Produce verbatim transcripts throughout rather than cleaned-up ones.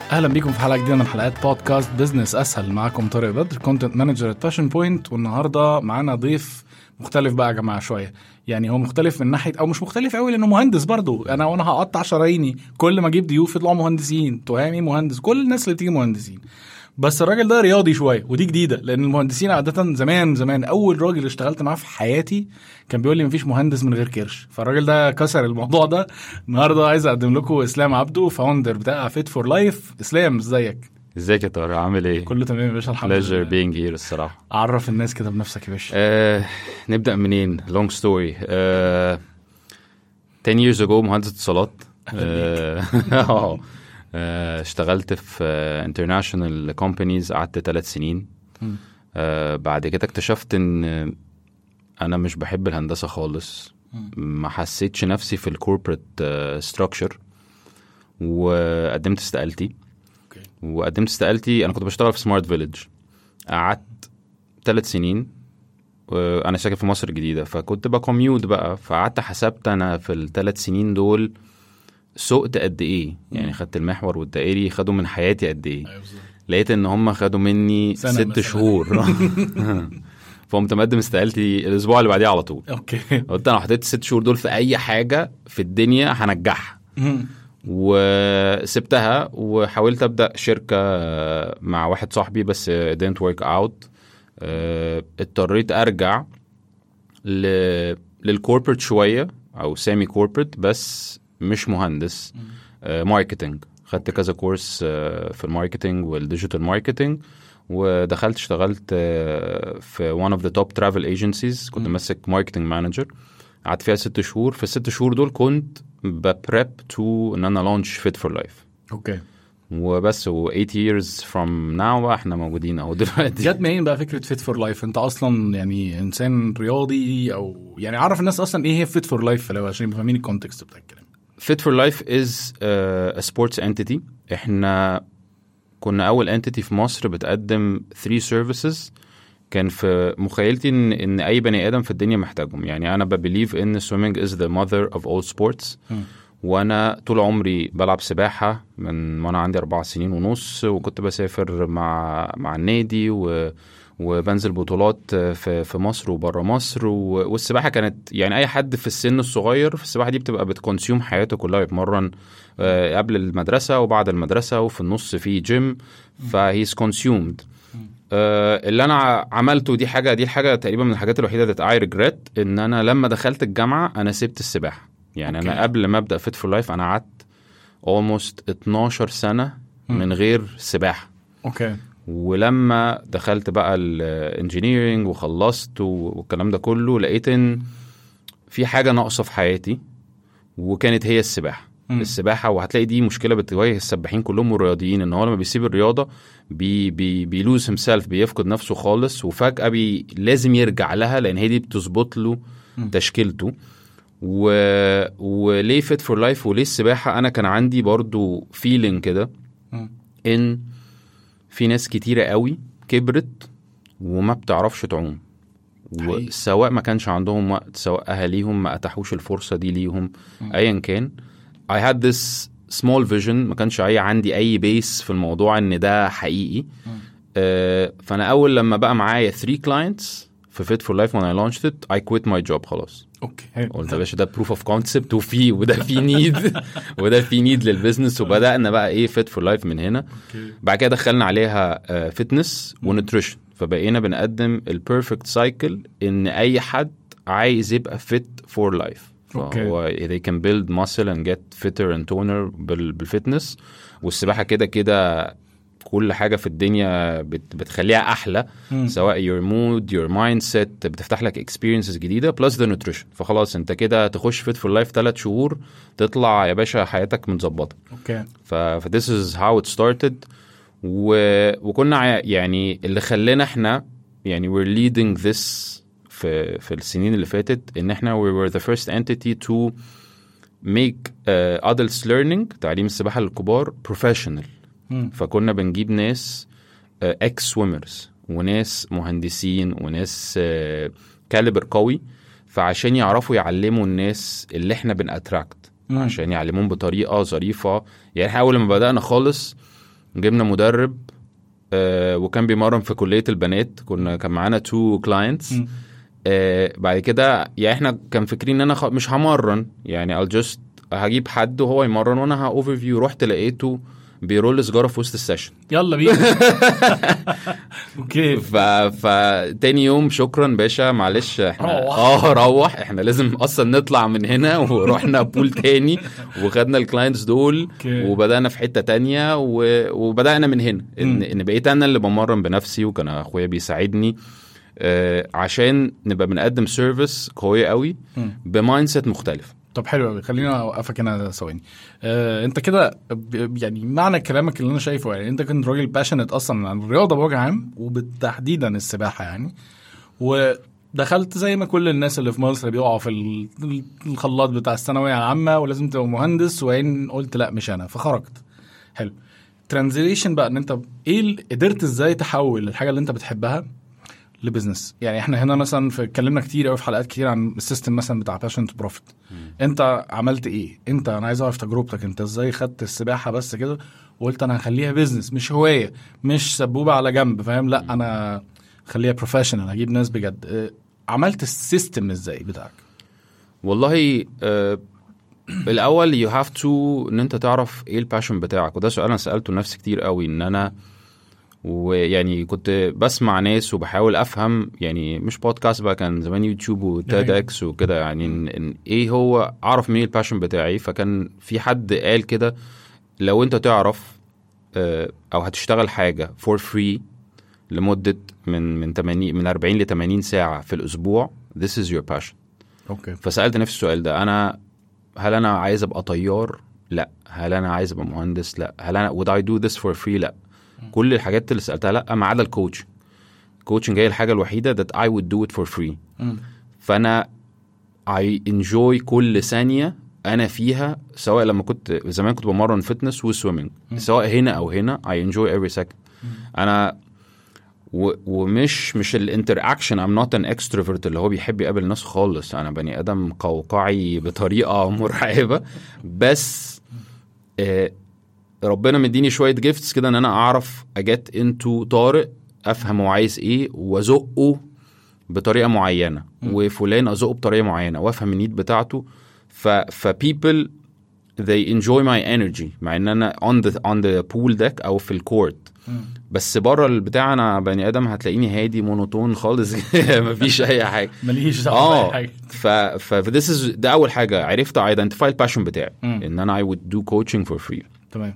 اهلا بيكم في حلقه جديده من حلقات بودكاست بزنس اسهل. معاكم طارق بدر، كونتنت مانجر ات فاشن بوينت. والنهارده معانا ضيف مختلف بقى يا جماعه شويه. يعني هو مختلف من ناحيه او مش مختلف قوي لانه مهندس برضو. انا وانا هقطع شراييني كل ما اجيب ضيوف يطلعوا مهندسين. تهامي مهندس، كل الناس اللي بتيجي مهندسين، بس الراجل ده رياضي شويه، ودي جديده لان المهندسين عاده زمان زمان اول راجل اشتغلت معاه في حياتي كان بيقول لي مفيش مهندس من غير كرش، فالراجل ده كسر الموضوع ده. النهارده عايز اقدم لكم اسلام عبده، فاوندر بتاع فيت فور لايف. اسلام ازيك؟ ازيك يا طارق، عامل ايه؟ كله تمام يا باشا، الحمد لله. لله. being here الصراحه. عرف الناس كده بنفسك يا باشا. آه، نبدا منين؟ long story. آه، ten years ago مهندس اتصالات. آه، آه، اشتغلت في international companies، قعدت ثلاث سنين. آه، بعد كده اكتشفت ان انا مش بحب الهندسه خالص. ما حسيتش نفسي في الكوربريت structure، وقدمت استقالتي. وقدمت استقالتي انا كنت بشتغل في سمارت فيليج، قعدت ثلاث سنين. انا ساكن في مصر الجديده، فكنت بكميوت بقى. فقعدت حسبت انا في الثلاث سنين دول سقت قد ايه، يعني خدت المحور والدائري خدوا من حياتي قد ايه. لقيت ان هم خدوا مني ست شهور. فقمت مقدم استقالتي الاسبوع اللي بعديه على طول. اوكي، قلت انا حطيت ست شهور دول في اي حاجه في الدنيا هنجحها. وسبتها وحاولت أبدأ شركة مع واحد صاحبي، بس didn't work out. اضطريت أرجع للكوربريت شوية أو سامي كوربريت، بس مش مهندس. ماركتينج، خدت كذا كورس في الماركتينج والديجيتال ماركتينج، ودخلت اشتغلت في one of the top travel agencies. كنت ماسك ماركتينج مانجر، قعدت فيها ست شهور. في الست شهور دول كنت ببريب تو ان انا لونش فيت فور لايف. اوكي، وبس. و eight years from now احنا موجودين اهو دلوقتي. جت منين بقى فكره فيت فور لايف؟ انت اصلا يعني انسان رياضي او يعني عرف الناس اصلا ايه هي فيت فور لايف لو عشان يفهمين الكونتكست بتاع الكلام. فيت فور لايف از a sports entity. احنا كنا اول entity في مصر بتقدم three services كان في مخيلتي ان ان اي بني ادم في الدنيا محتاجهم. يعني انا ببليف ان swimming is the mother of all sports. م. وانا طول عمري بلعب سباحه من وانا عندي اربع سنين ونص، وكنت بسافر مع مع النادي و وبنزل بطولات في في مصر وبره مصر. والسباحه كانت يعني اي حد في السن الصغير في السباحه دي بتبقى بتكونسيوم حياته كلها، يتمرن قبل المدرسه وبعد المدرسه وفي النص في جيم، فهيز كونسيومد. اللي انا عملته دي حاجه دي الحاجه تقريبا من الحاجات الوحيده اللي اي ريجريت، ان انا لما دخلت الجامعه انا سبت السباحه. يعني okay. انا قبل ما ابدا فيت فور لايف انا قعدت almost اتناشر سنه من غير سباحه. اوكي. ولما دخلت بقى الانجينيرينج وخلصت والكلام ده كله، لقيت ان في حاجه ناقصه في حياتي، وكانت هي السباحه. م. السباحه. وهتلاقي دي مشكله بتواجه السباحين كلهم والرياضيين، ان هو لما بيسيب الرياضه بي بي بيلوز هيمسيلف، بيفقد نفسه خالص، وفجاه بي لازم يرجع لها لان هي دي بتظبط له م. تشكيلته. و... وليه فيت فور لايف وليه السباحه؟ انا كان عندي برضو فيلينج كده ان في ناس كتيره قوي كبرت وما بتعرفش تعوم، وسواء ما كانش عندهم وقت، سواء اهاليهم ما اتاحوش الفرصه دي ليهم، ايا كان. I had this small vision، ما كانش اي عندي اي بيس في الموضوع ان ده حقيقي. uh, فانا اول لما بقى معايا three clients في Fit for Life when I launched it I quit my job خلاص. اوكي، قلت يا باشا ده proof of concept، وفي وده في نيد وده في نيد للبزنس. وبدأنا بقى ايه Fit for Life من هنا. بعد كده دخلنا عليها فيتنس ونوتريشن، فبقينا بنقدم البيرفكت سايكل ان اي حد عايز يبقى fit for life. فهو they can build muscle and get fitter and toner بالفتنس. والسباحة كده كده كل حاجة في الدنيا بتخليها أحلى، م. سواء your mood your mindset، بتفتح لك experiences جديدة plus the nutrition. فخلاص انت كده تخش fit for life ثلاث شهور تطلع يا باشا حياتك متظبطة. okay. ف this is how it started. و... وكنا يعني اللي خلينا احنا يعني we're leading this في في السنين اللي فاتت، ان احنا we were the first entity to make uh, adults learning، تعليم السباحة للكبار professional. م. فكنا بنجيب ناس uh, ex swimmers وناس مهندسين وناس uh, كاليبر قوي، فعشان يعرفوا يعلموا الناس اللي احنا بنأتراكت، عشان يعلمون بطريقة ظريفة. يعني اول ما بدأنا خالص جبنا مدرب آه وكان بيمرن في كليه البنات. كنا كان معانا تو كلاينتس. آه بعد كده يعني احنا كان فكرين ان انا خ... مش همرن يعني I'll just هجيب حد وهو يمرن وانا هاوفر فيو. رحت لقيته بيرول سجاره في وسط السيشن. يلا بينا. اوكي. ف فتاني يوم شكرا باشا معلش احنا اه روح احنا لازم اصلا نطلع من هنا. ورحنا بول تاني وخدنا الكلاينتس دول وبدانا في حته تانية و... وبدانا من هنا ان ان بقيت انا اللي بمرن بنفسي وكان اخويا بيساعدني آه عشان نبقى بنقدم سيرفيس قويه قوي بمايند سيت مختلف. طب حلو قوي. خلينا اوقفك هنا ثواني. آه، انت كده يعني معنى كلامك اللي انا شايفه يعني انت كنت راجل باشنت اصلا عن الرياضه بوجه عام وبالتحديدا السباحه يعني. ودخلت زي ما كل الناس اللي في مصر بيقعوا في الخلاط بتاع الثانويه العامه ولازم تبقى مهندس. وين قلت لا مش انا فخرجت. حلو. ترانزليشن بقى ان انت ايه قدرت ازاي تحول الحاجه اللي انت بتحبها لبزنس. يعني احنا هنا مثلا في اتكلمنا كتير قوي في حلقات كتير عن السيستم مثلا بتاع باشن تو بروفيت. انت عملت ايه؟ انت انا عايز اعرف تجربتك انت ازاي خدت السباحه بس كده وقلت انا هخليها بزنس مش هوايه مش سبوبه على جنب فاهم. لا انا خليها بروفيشنال هجيب ناس بجد. اه عملت السيستم ازاي بتاعك؟ والله اه الاول you have to ان انت تعرف ايه الباشن بتاعك. وده سؤال انا سالته لنفسي كتير قوي ان انا ويعني كنت بسمع ناس وبحاول افهم يعني مش بودكاست بقى كان زمان يوتيوب وتيد اكس وكده يعني إن, ان ايه هو اعرف مين الباشن بتاعي. فكان في حد قال كده لو انت تعرف او هتشتغل حاجه فور فري لمده من من ثمانين من أربعين ل ثمانين ساعه في الاسبوع this is your passion. اوكي. فسالت نفسي السؤال ده انا هل انا عايز ابقى طيار؟ لا. هل انا عايز ابقى مهندس؟ لا. هل انا would I do this for free؟ لا. كل الحاجات اللي سألتها لا ما عدا الكوتش. الكوتشنج هي الحاجة الوحيدة that I would do it for free. م. فأنا I enjoy كل ثانية أنا فيها سواء لما كنت زمان كنت بمرن فتنس وسويمنج سواء هنا أو هنا I enjoy every second. م. أنا و ومش مش الانتراكشن I'm not an extrovert اللي هو بيحب يقابل ناس خالص. أنا بني آدم قوقعي بطريقة مرعبة بس آه ربنا مديني شوية جيفتس كده ان انا اعرف اجت انتو طارق افهم هو عايز ايه وازقه بطريقة معينة م. وفلان ازقه بطريقة معينة وافهم النيد بتاعته. ف ف people they enjoy my energy مع ان انا on the on the pool deck او في الكورت بس بره البتاع انا بني ادم هتلاقيني هادي مونوتون خالص مفيش اي حاجه ماليش دعوه باي حاجه. ف ف this is ده اول حاجه عرفت identify الباشن بتاعي م. ان انا I would do coaching for free. تمام.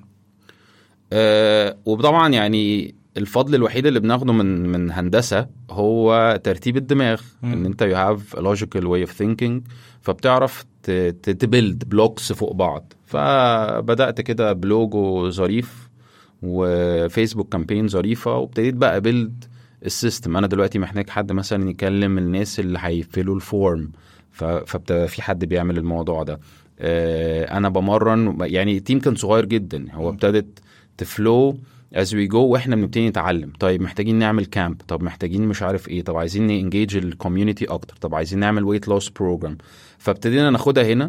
أه وطبعا يعني الفضل الوحيد اللي بناخده من من هندسه هو ترتيب الدماغ. م. ان انت you have a logical way of thinking فبتعرف تبيلد بلوكس فوق بعض. فبدات كده بلوجو ظريف وفيسبوك كامبين ظريفه وابتديت بقى بيلد السيستم. انا دلوقتي محتاج حد مثلا يكلم الناس اللي هيفيلوا الفورم فبتبقى في حد بيعمل الموضوع ده. أه انا بمرن يعني تيم كان صغير جدا هو ابتدت تفلو as we go واحنا بنبتدي نتعلم. طيب محتاجين نعمل كامب. طب محتاجين مش عارف ايه. طب عايزين نانجيج الكوميونتي اكتر. طب عايزين نعمل ويت لوس بروجرام. فابتدينا ناخدها هنا.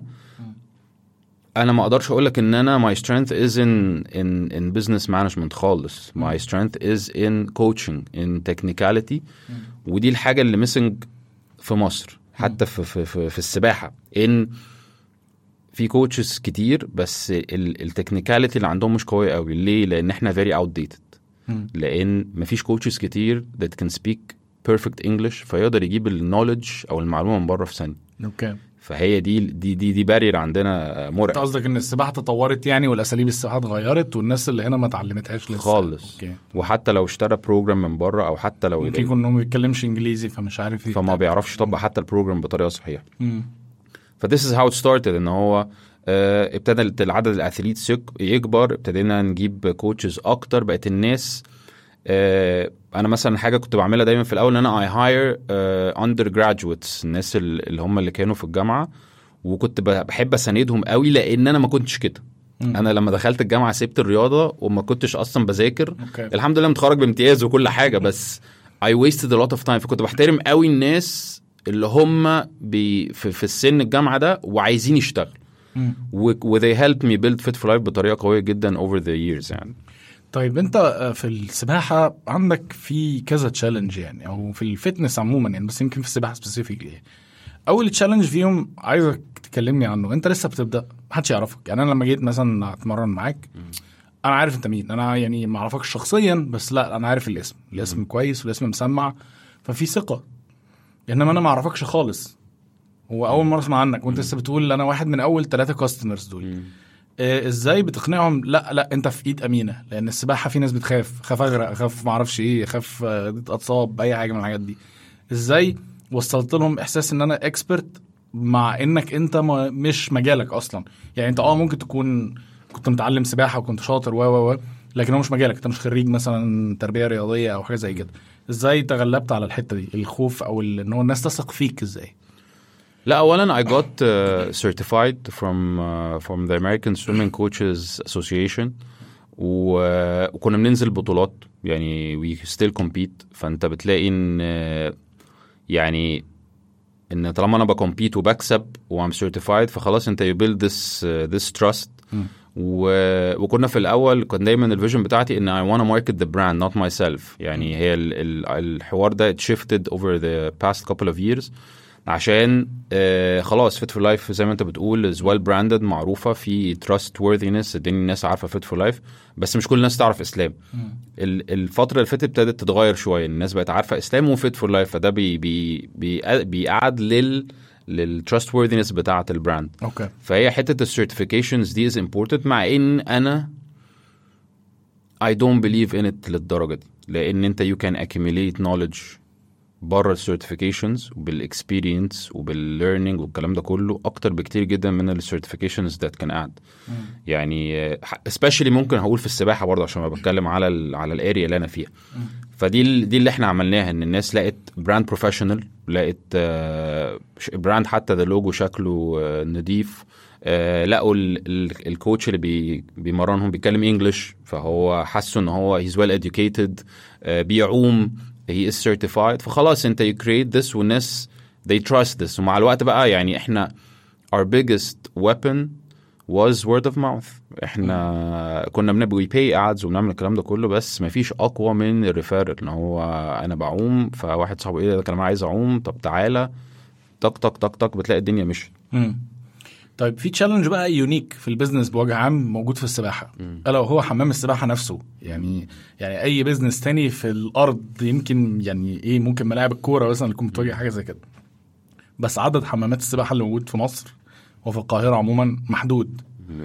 انا ما اقدرش اقول لك ان انا my strength is in in in business management خالص. my strength is in coaching in technicality. ودي الحاجه اللي missing في مصر حتى في في في, في السباحه ان في كوتشز كتير بس التكنيكاليتي اللي عندهم مش قوية قوي. ليه؟ لان احنا very outdated. لان مفيش كوتشز كتير that can speak perfect English فيقدر يجيب النوليدج او المعلومة من بره في ثانية. اوكي. فهي دي دي دي دي بارير عندنا مرعب. انت قصدك ان السباحة تطورت يعني والاساليب السباحة اتغيرت والناس اللي هنا ما اتعلمتهاش لسه خالص. أوكي. وحتى لو اشترى بروجرام من بره او حتى لو ممكن يكون انه ما بيتكلمش انجليزي فمش عارف فما بيعرفش يطبق حتى البروجرام بطريقة صحيحة. ف this is how it started ان هو اه ابتدى العدد الاثليتس يكبر. ابتدينا نجيب كوتشز اكتر. بقت الناس اه انا مثلا حاجه كنت بعملها دايما في الاول ان انا I hire اه undergraduates الناس اللي هم اللي كانوا في الجامعه وكنت بحب اساندهم قوي لان انا ما كنتش كده. انا لما دخلت الجامعه سبت الرياضه وما كنتش اصلا بذاكر. okay. الحمد لله متخرج بامتياز وكل حاجه بس I wasted a lot of time. فكنت بحترم قوي الناس اللي هم في, في السن الجامعة ده وعايزين يشتغل و they helped me build Fit for Life بطريقة قوية جدا over the years يعني. طيب انت في السباحه عندك في كذا تشالنج يعني، او في الفتنس عموما يعني، بس يمكن في السباحه سبيسيفيكلي يعني. اول تشالنج فيهم عايزك تكلمني عنه. انت لسه بتبدا، محدش يعرفك يعني. انا لما جيت مثلا اتمرن معاك انا عارف انت مين، انا يعني ما اعرفكش شخصيا بس لا انا عارف الاسم الاسم م. كويس والاسم مسمع، ففي ثقه. انما انا ما اعرفكش خالص، هو اول مره اسمع عنك وانت لسه بتقول انا واحد من اول ثلاثه كاستمرز دول. آه ازاي بتقنعهم لا لا انت في ايد امينه؟ لان السباحه في ناس بتخاف، خاف اغرق، خاف ما اعرفش ايه، خاف اتصاب باي حاجه من الحاجات دي. ازاي وصلت لهم احساس ان انا اكسبرت مع انك انت مش مجالك اصلا؟ يعني انت اه ممكن تكون كنت متعلم سباحه وكنت شاطر و و لكن هو مش مجالك، انت مش خريج مثلا تربيه رياضيه او حاجه زي كده. ازاي تغلبت على الحته دي، الخوف او ان هو الناس تثق فيك ازاي؟ لا اولا I got uh, certified from uh, from the American Swimming Coaches Association و... وكنا بننزل بطولات يعني we still compete. فانت بتلاقي ان يعني ان طالما انا بكمبيت وبكسب و I'm certified فخلاص انت you build this uh, this trust. و... وكنا في الاول كان دايما الفيجن بتاعتي ان I want to market the brand not myself. يعني هي ال... ال... الحوار ده it shifted over the past couple of years عشان آه خلاص Fit for Life زي ما انت بتقول is well branded، معروفة في trustworthiness، الدنيا الناس عارفة Fit for Life، بس مش كل الناس تعرف إسلام. الفترة اللي فاتت ابتدت تتغير شوية، الناس بقت عارفة إسلام و Fit for Life، فده بي بي بي بيقعد لل للtrustworthiness بتاعة البراند. okay. فهي حتة السيرتيفيكيشنز دي is important، مع ان انا I don't believe in it للدرجة دي، لان انت you can accumulate knowledge بره السيرتيفيكيشنز وبالاكسبيرينس وبالليرنينج والكلام ده كله اكتر بكتير جدا من السيرتيفيكيشنز ده كان قاعد. يعني especially ممكن هقول في السباحه برضه عشان ما بتكلم على ال على الاريا اللي انا فيها. م. فدي دي اللي احنا عملناها، ان الناس لقت براند بروفيشنال، لقت براند حتى ده لوجو شكله نظيف، لقوا الكوتش اللي بي بيمرنهم بيتكلم انجلش، فهو حسوا ان هو he's well educated، بيعوم، he is certified، فخلاص انت you create this والناس they trust this. ومع الوقت بقى يعني احنا our biggest weapon was word of mouth. احنا كنا بنبقى we pay ads وبنعمل الكلام ده كله، بس ما فيش اقوى من الريفيرال. ان هو انا بعوم فواحد صاحبه ايه ده كان عايز اعوم، طب تعالى طق طق طق طق بتلاقي الدنيا مشت. طيب في تشالنج بقى يونيك في البيزنس بوجه عام موجود في السباحه، الا وهو حمام السباحه نفسه. يعني يعني اي بيزنس تاني في الارض يمكن يعني ايه ممكن ملاعب الكوره مثلا يكون بتواجه حاجه زي كده، بس عدد حمامات السباحه اللي موجود في مصر وفي القاهره عموما محدود.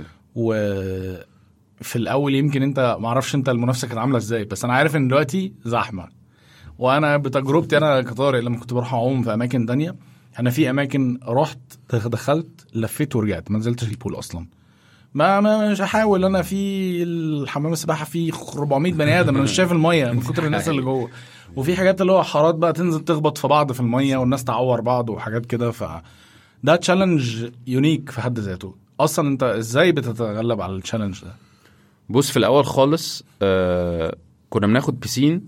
وفي الاول يمكن انت ما اعرفش انت المنافسه كانت عامله ازاي، بس انا عارف ان دلوقتي زحمه. وانا بتجربتي انا كطارق لما كنت بروح اعوم في اماكن تانية، انا في اماكن رحت دخلت لفيت ورجعت، ما نزلتش البول اصلا. ما, ما مش هحاول انا في الحمام السباحه فيه أربعمية بني ادم، انا مش شايف الميه من كتر الناس اللي جوه. وفي حاجات اللي هو حارات بقى تنزل تخبط في بعض في الميه والناس تعور بعض وحاجات كده. ف ده تشالنج يونيك في حد ذاته. اصلا انت ازاي بتتغلب على التشالنج ده؟ بص في الاول خالص آه كنا بناخد بيسين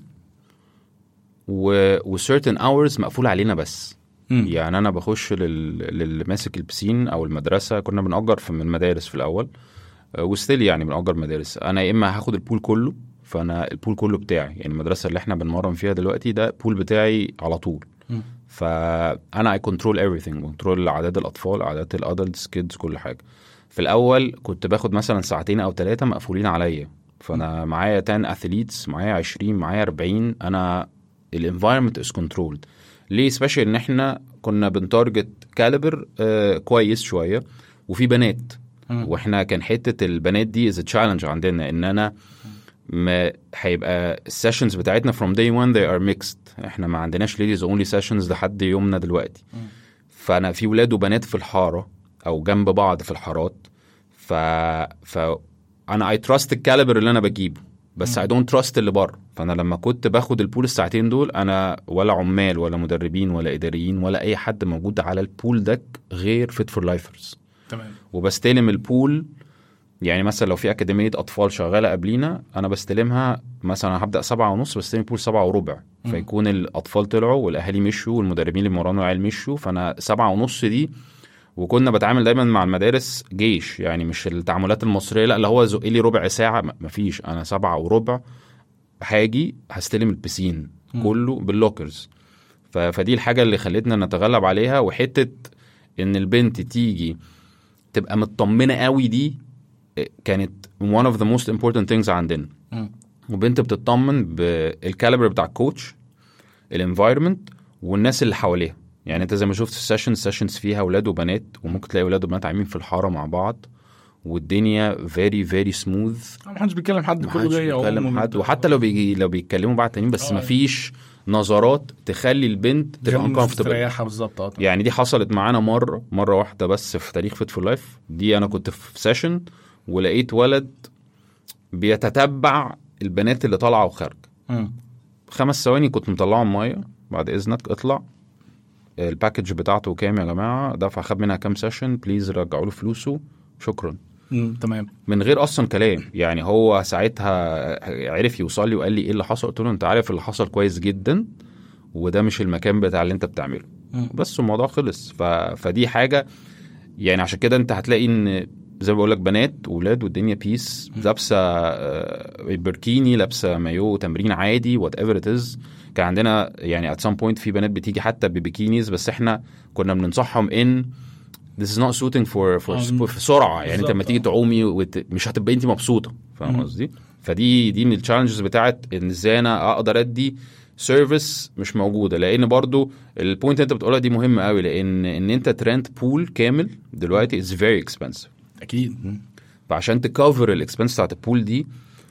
و وcertain hours مقفول علينا بس. م. يعني انا بخش لل... للماسك البسين او المدرسه، كنا بنأجر في من المدارس في الاول أه وستيل يعني بنأجر مدارس. انا يا اما هاخد البول كله، فانا البول كله بتاعي، يعني المدرسه اللي احنا بنمرن فيها دلوقتي ده البول بتاعي على طول. م. فانا I control everything، control اعداد الاطفال، اعداد الادلتس كيدز، كل حاجه. في الاول كنت باخد مثلا ساعتين او ثلاثه مقفولين عليا، فانا معايا عشرة اثليتس، معايا عشرين، معايا أربعين، انا الانفايرمنت از كنترولد. ليه سبيشال؟ ان احنا كنا بنتارجت كاليبر آه كويس شويه وفي بنات، م. واحنا كان حته البنات دي از تشالنج عندنا، ان انا ما هيبقى السيشنز بتاعتنا from day one they are mixed. احنا ما عندناش ladies only sessions لحد يومنا دلوقتي. م. فانا في ولاد وبنات في الحاره او جنب بعض في الحارات، ف ف انا I trust الكاليبر اللي انا بجيبه، بس I don't trust اللي بره. فانا لما كنت باخد البول الساعتين دول، انا ولا عمال ولا مدربين ولا اداريين ولا اي حد موجود على البول ده غير فيت فور لايفرز. تمام. وبستلم البول، يعني مثلا لو في اكاديميه اطفال شغاله قبلينا، انا بستلمها مثلا هبدا سبعة ونص، بستلم البول سبعة وربع، م. فيكون الاطفال طلعوا والاهالي مشوا والمدربين اللي مرنوا العيال مشوا، فانا سبعة ونص دي وكنا بتعامل دايما مع المدارس جيش، يعني مش التعاملات المصريه، لا اللي هو زق لي ربع ساعه، مفيش، انا سبعة وربع هاجي هستلم البسين م. كله باللوكرز. فدي الحاجه اللي خلتنا نتغلب عليها. وحته ان البنت تيجي تبقى مطمنه قوي دي كانت one of the most important things عندنا. م. وبنت بتطمن بالكاليبر بتاع الكوتش، الانفايرمنت، والناس اللي حواليها. يعني انت زي ما شفت السيشن سيشنز فيها اولاد وبنات، وممكن تلاقي اولاد وبنات عايمين في الحاره مع بعض، والدنيا very very smooth، ما حدش بيتكلم حد، كله جاي بيتكلم حد. وحتى لو بيجي لو بيتكلموا بعض تانيين بس ما فيش نظرات تخلي البنت تبقى مستريحه بالظبط. يعني دي حصلت معانا مره مره واحده بس في تاريخ فيت فور لايف دي. انا كنت في سيشن ولقيت ولد بيتتبع البنات اللي طالعه وخارجه. خمس ثواني كنت مطلعه ميه، بعد اذنك اطلع، الباكج بتاعته كام يا جماعه، دفع خد منها كام سيشن، بليز رجعوا له فلوسه، شكرا. امم تمام. من غير اصلا كلام. يعني هو ساعتها عرف يوصل لي وقال لي ايه اللي حصل. قلت له انت عارف اللي حصل كويس جدا، وده مش المكان بتاع اللي انت بتعمله. مم. بس الموضوع خلص. ف... فدي حاجه يعني عشان كده انت هتلاقي ان زي ما بقول لك بنات وولاد والدنيا بيس، لابسه بركيني، لابسه مايو تمرين عادي، وات ايفر ات از. كان عندنا يعني at some point في بنات بتيجي حتى ببيكينيز، بس احنا كنا بننصحهم ان this is not suiting for for في سرعه. يعني انت لما تيجي تعومي وت... مش هتبقى انت مبسوطه، فاهم قصدي؟ فدي دي من التشالنجز بتاعت ان ازاي انا اقدر ادي سيرفيس مش موجوده. لان برضو البوينت انت بتقولها دي مهمه قوي، لان ان انت ترنت بول كامل دلوقتي is very expensive اكيد. فعشان تكفر الاكسبنس بتاعت البول دي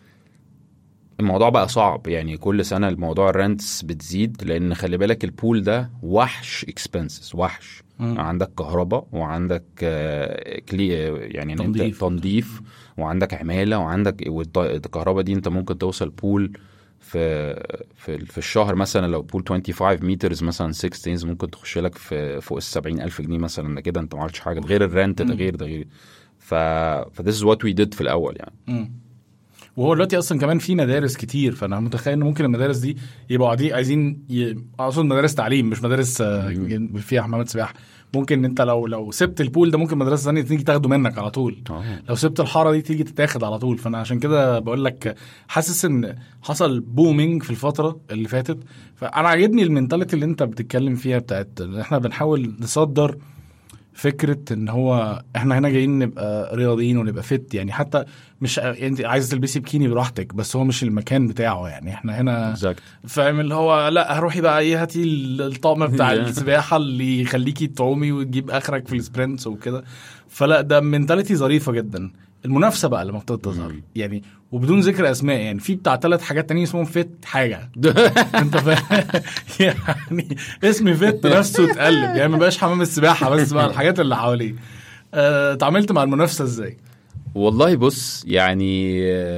الموضوع بقى صعب. يعني كل سنه الموضوع الرنتس بتزيد، لان خلي بالك البول ده وحش اكسبنسز، وحش. م. عندك كهرباء، وعندك كلي يعني تنظيف. تنظيف وعندك عماله، وعندك الكهرباء دي انت ممكن توصل بول في في في الشهر مثلا لو بول خمسة وعشرين مترز مثلا ستة دايز ممكن تخش لك في فوق السبعين ألف جنيه مثلا. كده انت ما عملتش حاجه غير الرنت ده، غير ده غير ف ف this is what we did في الاول يعني. م. وهو دلوقتي اصلا كمان في مدارس كتير، فانا متخيل ان ممكن المدارس دي يبقوا عادي عايزين ي... اقصد مدارس تعليم مش مدارس فيها حمامات سباحه. ممكن انت لو لو سبت البول ده ممكن مدرسه ثانيه تيجي تاخده منك على طول. أوه. لو سبت الحاره دي تيجي تتاخد على طول. فانا عشان كده بقول لك حاسس ان حصل بومينج في الفتره اللي فاتت. فانا عاجبني المينتاليتي اللي انت بتتكلم فيها بتاعت احنا بنحاول نصدر فكره ان هو احنا هنا جايين نبقى رياضيين ونبقى فت. يعني حتى مش انت عايز تلبسي بكيني براحتك، بس هو مش المكان بتاعه. يعني احنا هنا فاهم اللي هو لا هروحي بقى ايه، هاتي الطقم بتاع السباحه اللي يخليكي تعومي وتجيب اخرك في السبرنتس وكده. فلا ده منتاليتي ظريفه جدا. المنافسه بقى لما بتظهر يعني، وبدون ذكر اسماء، يعني في بتاع ثلاث حاجات تانية اسمهم فت حاجه انت فاهم يعني اسم فت نفسه اتقلب. يعني ما بقاش حمام السباحه بس بقى الحاجات اللي حواليه. أه، تعاملت مع المنافسه ازاي؟ والله بص يعني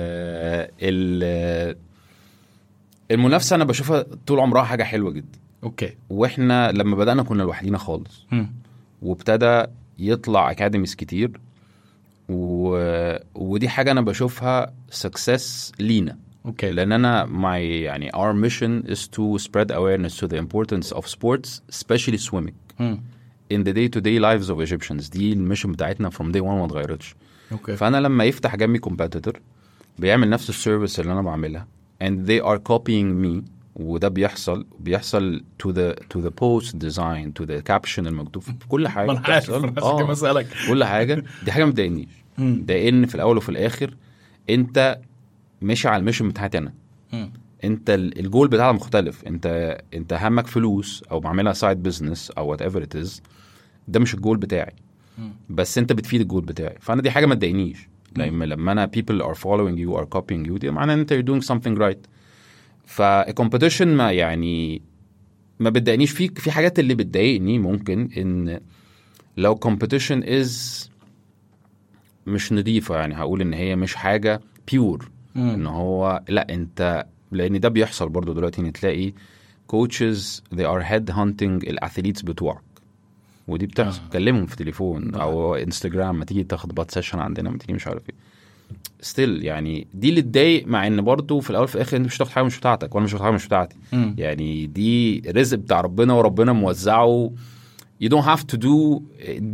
المنافسه انا بشوفها طول عمرها حاجه حلوه جدا. اوكي. واحنا لما بدانا كنا لوحدينا خالص، م. وابتدى يطلع اكاديميز كتير، و... ودي حاجه انا بشوفها سكسس لينا. اوكي. لان انا my يعني our mission is to spread awareness to the importance of sports especially swimming م. in the day to day lives of Egyptians. دي الميشن بتاعتنا from day one ما اتغيرتش. اوكي. فانا لما يفتح جنبي كومبيتيتور بيعمل نفس السيرفيس اللي انا بعملها and they are copying me، وده بيحصل بيحصل to the to the post design to the caption المكتوب في كل حاجه بتحصل. اه مسألك كل حاجه. دي حاجه ما بتضايقنيش، ده ان في الاول وفي الاخر انت ماشي على الميشن بتاعتي انا. م. انت الجول بتاعك مختلف. انت انت همك فلوس او بعملها سايد بزنس او whatever it is، ده مش الجول بتاعي. م. بس انت بتفيد الجول بتاعي، فانا دي حاجه ما تضايقنيش. لما لما انا people are following you or copying you، دي معناه ان انت you're doing something right. فالكومبيتيشن ما يعني ما بتضايقنيش. فيك في حاجات اللي بتضايقني ممكن ان لو competition is مش نظيفه، يعني هقول ان هي مش حاجه بيور، ان هو لا انت، لان ده بيحصل برضو دلوقتي ان تلاقي coaches they are head hunting الاثليتس بتوعك، ودي بتحصل. آه. كلمهم في تليفون او انستجرام، ما تيجي تاخد بات سيشن عندنا، ما تيجي مش عارف ايه. ستيل يعني دي اللي تضايق، مع ان برضو في الاول في الاخر انت مش هتاخد حاجه مش بتاعتك، وانا مش هاخد حاجه مش بتاعتي. م. يعني دي رزق بتاع ربنا، وربنا موزعه. you don't have to do دي.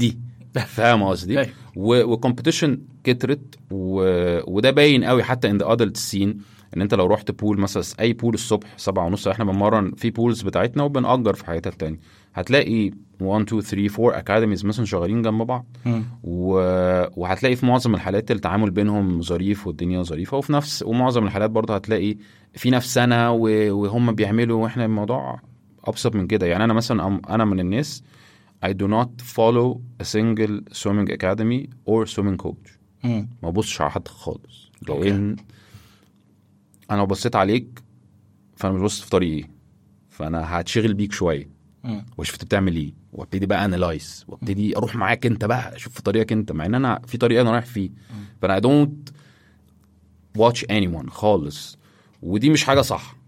فاهم قصدي؟ وكومبيتيشن كترت و... وده باين قوي حتى ان ذا ادلت سين، ان انت لو رحت بول مثلا اي بول الصبح سبعة ونص، احنا بنمرن في بولز بتاعتنا وبنأجر في حاجات التانية، هتلاقي واحد اتنين تلاتة أربعة اكاديميز مثلا شغالين جنب بعض و... وهتلاقي في معظم الحالات التعامل بينهم ظريف والدنيا ظريفه، وفي نفس ومعظم الحالات برضه هتلاقي في نفسنا و... وهم بيعملوا واحنا الموضوع ابسط من كده. يعني انا مثلا انا من الناس I do not follow a single swimming academy or swimming coach. مم. ما ببصش على حد خالص، لان انا لو بصيت عليك فانا مش ببص في طريقي، فانا هتشغل بيك شويه وشفت بتعمل ايه وابتدي بقى انالايز وابتدي اروح معاك انت بقى اشوف في طريقك انت، مع ان انا في طريقه انا رايح فيه. فانا I don't watch anyone خالص، ودي مش حاجه صح.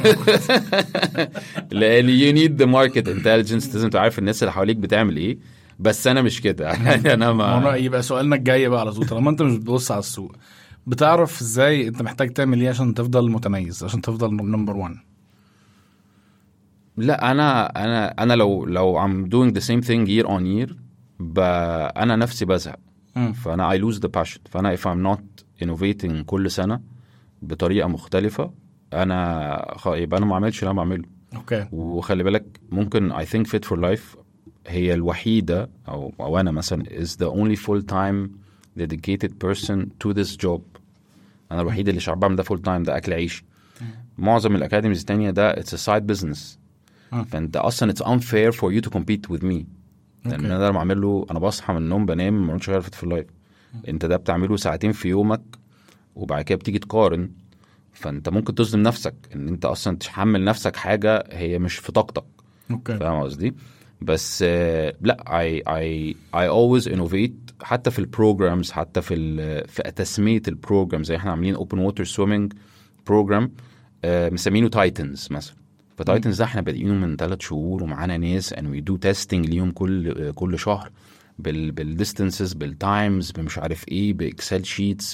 لان you need the market intelligence، لازم تعرف الناس اللي حواليك بتعمل ايه، بس انا مش كده. انا ما يبقى سؤالنا الجاي بقى على طول، طالما انت مش بتبص على السوق، بتعرف ازاي انت محتاج تعمل ايه عشان تفضل متميز، عشان تفضل نمبر وان؟ لا انا انا انا لو لو I'm doing the same thing year on year ب... انا نفسي بزهق، فانا I lose the passion. فانا if I'm not innovating كل سنه بطريقه مختلفه، انا خ... يبقى انا ما عملتش اللي انا بعمله. اوكي. وخلي بالك ممكن I think Fit for Life هي الوحيده او او انا مثلا is the only full time dedicated person to this job. انا الوحيد اللي شغال بعمل ده full time، ده اكل عيش. معظم الاكاديميز التانية ده it's a side business. فانت اصلا it's unfair for you to compete with me، لان انا ده بعمل له، انا بصحى من النوم بنام ما بعملش غير Fit for Life. انت ده بتعمله ساعتين في يومك وبعد كده بتيجي تقارن، فانت ممكن تظلم نفسك ان انت اصلا تحمل نفسك حاجه هي مش في طاقتك. اوكي. فاهم قصدي؟ بس uh, لا I I I always innovate حتى في البروجرامز، حتى في في تسميه البروجرام. زي احنا عاملين open water swimming program uh, مسمينه تايتنز مثلا. فتايتنز ده احنا بادئينه من ثلاث شهور ومعانا ناس and we do testing ليهم كل كل شهر بال بالديستنسز بالتايمز بمش عارف ايه باكسل شيتس.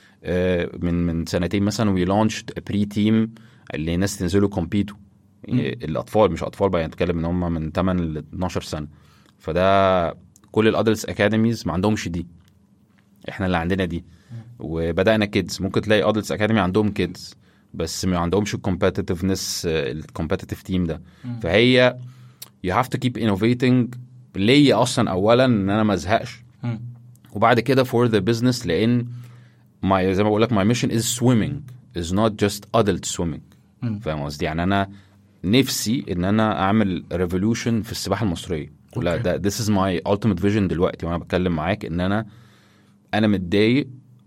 من من سنتين مثلا we launched a pre-team اللي ناس تنزلوا كومبيتوا، الاطفال مش اطفال بقى، يعني بتكلم ان هم من ثمانية ل اتناشر سنه. فده كل الادلتس اكاديميز ما عندهمش دي، احنا اللي عندنا دي. وبدانا كيدز، ممكن تلاقي ادلتس اكاديمي عندهم كيدز بس ما عندهمش الكومبيتيتيفنس الكومبيتيتيف تيم ده. فهي you have to keep innovating ليا اصلا اولا ان انا ما ازهقش، وبعد كده for the business، لان my زي ما بقول لك my mission is swimming is not just adult swimming. فاهم قصدي؟ يعني انا نفسي ان انا اعمل revolution في السباحه المصريه كلها. okay. ده this is my ultimate vision دلوقتي وانا بتكلم معاك، ان انا انا متضايق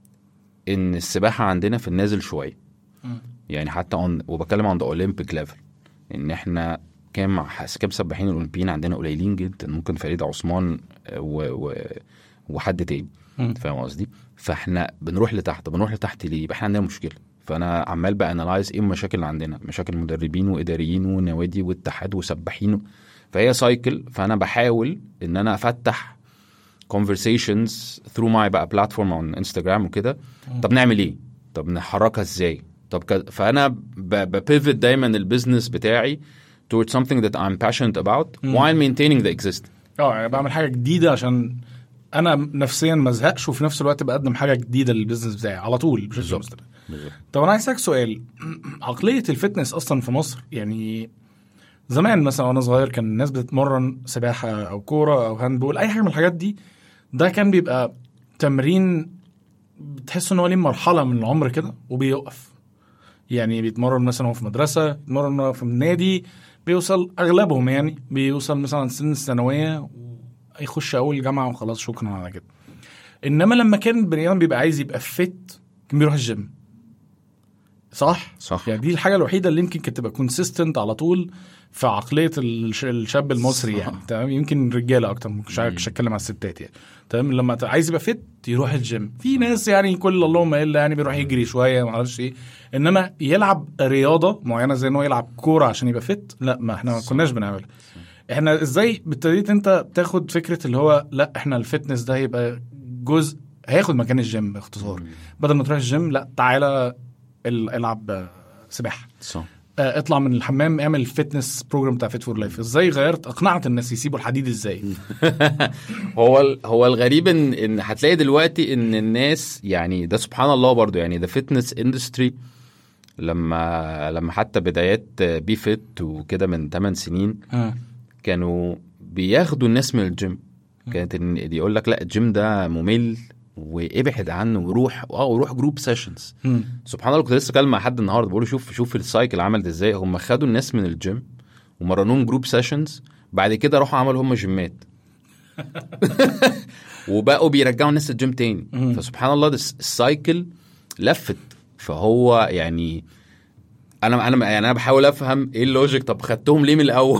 ان السباحه عندنا في النازل شويه. يعني حتى on وبتكلم عن the Olympic level، ان احنا كام كام سباحين الاولمبيين عندنا قليلين جدا، ممكن فريد عثمان و... و... وحد تاني. فاهم قصدي؟ فاحنا بنروح لتحت بنروح لتحت ليه؟ يبقى احنا عندنا مشكله. فانا عمال بقى انالايز ايه المشاكل اللي عندنا، مشاكل مدربين واداريين ونوادي واتحاد وسباحين. فهي سايكل. فانا بحاول ان انا افتح conversations through my بقى platform on Instagram وكده. طب نعمل ايه؟ طب نحركها ازاي؟ طب كده. فانا ببيفت دايما البيزنس بتاعي towards something that I'm passionate about م. while maintaining the existing. اه يعني بعمل حاجه جديده عشان انا نفسيا ما ازهقش، وفي نفس الوقت بقدم حاجه جديده للبيزنس بتاعي على طول بشكل مستمر. طب انا عايز اسالك سؤال، عقليه الفتنس اصلا في مصر، يعني زمان مثلا وانا صغير كان الناس بتتمرن سباحه او كوره او هاندبول، اي حاجه من الحاجات دي، ده كان بيبقى تمرين بتحس ان هو ليه مرحله من العمر كده وبيوقف. يعني بيتمرن مثلا هو في مدرسه، يتمرن في النادي، بيوصل اغلبهم يعني بيوصل مثلا سن الثانويه يخش اول جامعه وخلاص شكرا على كده. انما لما كان بني ادم بيبقى عايز يبقى فيت كان بيروح الجيم. صح صح. يعني دي الحاجه الوحيده اللي يمكن كانت تبقى كونسيستنت على طول في عقليه الشاب المصري. يعني تمام، يمكن الرجاله اكتر، مش عارف اتكلم على الستات يعني. تمام، لما عايز يبقى فيت يروح الجيم. في ناس يعني كل اللهم الا يعني بيروح يجري شويه ما اعرفش ايه، انما يلعب رياضه معينه زي انه يلعب كوره عشان يبقى فيت، لا ما احنا ما كناش بنعملها. احنا ازاي ابتديت انت تاخد فكره اللي هو لا احنا الفتنس ده يبقى جزء هياخد مكان الجيم باختصار، بدل ما تروح الجيم لا تعالى العب سباحه؟ صح. آه اطلع من الحمام اعمل الفتنس بروجرام بتاع فيت فور لايف. ازاي غيرت اقنعت الناس يسيبوا الحديد ازاي؟ هو هو الغريب ان ان هتلاقي دلوقتي ان الناس يعني ده سبحان الله برضو يعني ده فتنس اندستري لما لما حتى بدايات بي فيت وكده من ثمانية سنين آه. كانوا بياخدوا الناس من الجيم. كانت يقول لك لا الجيم ده ممل وابعد عنه وروح اه وروح جروب سيشنز. سبحان الله كنت لسه كلام مع حد النهارده بقول له شوف شوف السايكل عملت ازاي. هم خدوا الناس من الجيم ومرنوهم جروب سيشنز بعد كده راحوا عملوا هم جيمات وبقوا بيرجعوا الناس الجيم تاني. فسبحان الله السايكل لفت. فهو يعني انا انا يعني انا بحاول افهم ايه اللوجيك. طب خدتهم ليه من الاول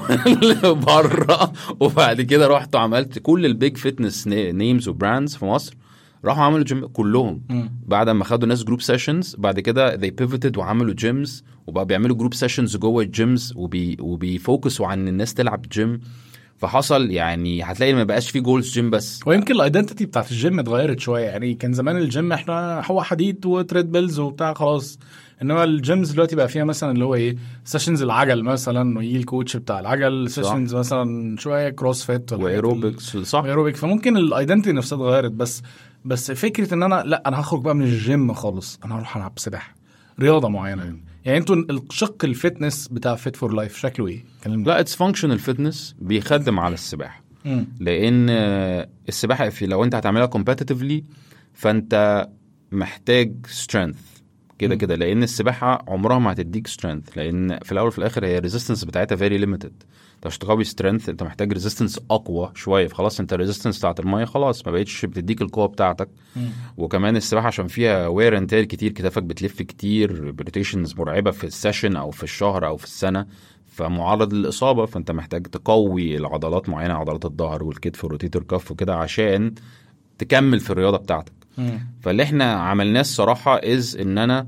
بره وبعد كده رحت عملت كل البيج فيتنس نيمز وبراندز في مصر راحوا عملوا جيم كلهم م. بعد ما خدوا ناس جروب سيشنز بعد كده they pivoted وعملوا جيمز وبقى بيعملوا جروب سيشنز جوه الجيمز وبي وبيفوكسوا عن الناس تلعب جيم. فحصل يعني هتلاقي ما بقاش فيه جولز جيم بس. ويمكن الايدنتيتي بتاعت الجيم اتغيرت شويه. يعني كان زمان الجيم احنا هو حديد وتريد بيلز وبتاع خلاص. انما الجيمز دلوقتي بقى فيها مثلا اللي هو ايه سيشنز العجل مثلا ويجي الكوتش بتاع العجل سيشنز مثلا شويه كروس فيت وايروبكس صح وايروبيك. فممكن الايدنتيتي نفسها اتغيرت. بس بس فكره ان انا لا انا هخرج بقى من الجيم خالص انا هروح العب سباحه رياضه معينه. يعني, يعني انتوا الشق الفتنس بتاع فيت فور لايف شكله ايه؟ لا اتس فانكشنال فتنس بيخدم على السباحه. م. لان السباحه في لو انت هتعملها كومبيتيتيفلي فانت محتاج سترينث كده كده. لان السباحه عمرها ما هتديك سترينث لان في الاول وفي الاخر هي ريزيستنس بتاعتها فيري ليميتد. انت مش تقوي سترينث انت محتاج ريزيستنس اقوى شويه. فخلاص انت الريزيستنس بتاعت الميه خلاص ما بقتش بتديك القوه بتاعتك. م. وكمان السباحه عشان فيها وير اند تير كتير كتافك بتلف كتير روتيشنز مرعبه في السيشن او في الشهر او في السنه فمعرض للاصابه. فانت محتاج تقوي العضلات معينه عضلات الظهر والكتف والروتيتور كف وكده عشان تكمل في الرياضه بتاعتك. م. فاللي احنا عملناه الصراحه از ان انا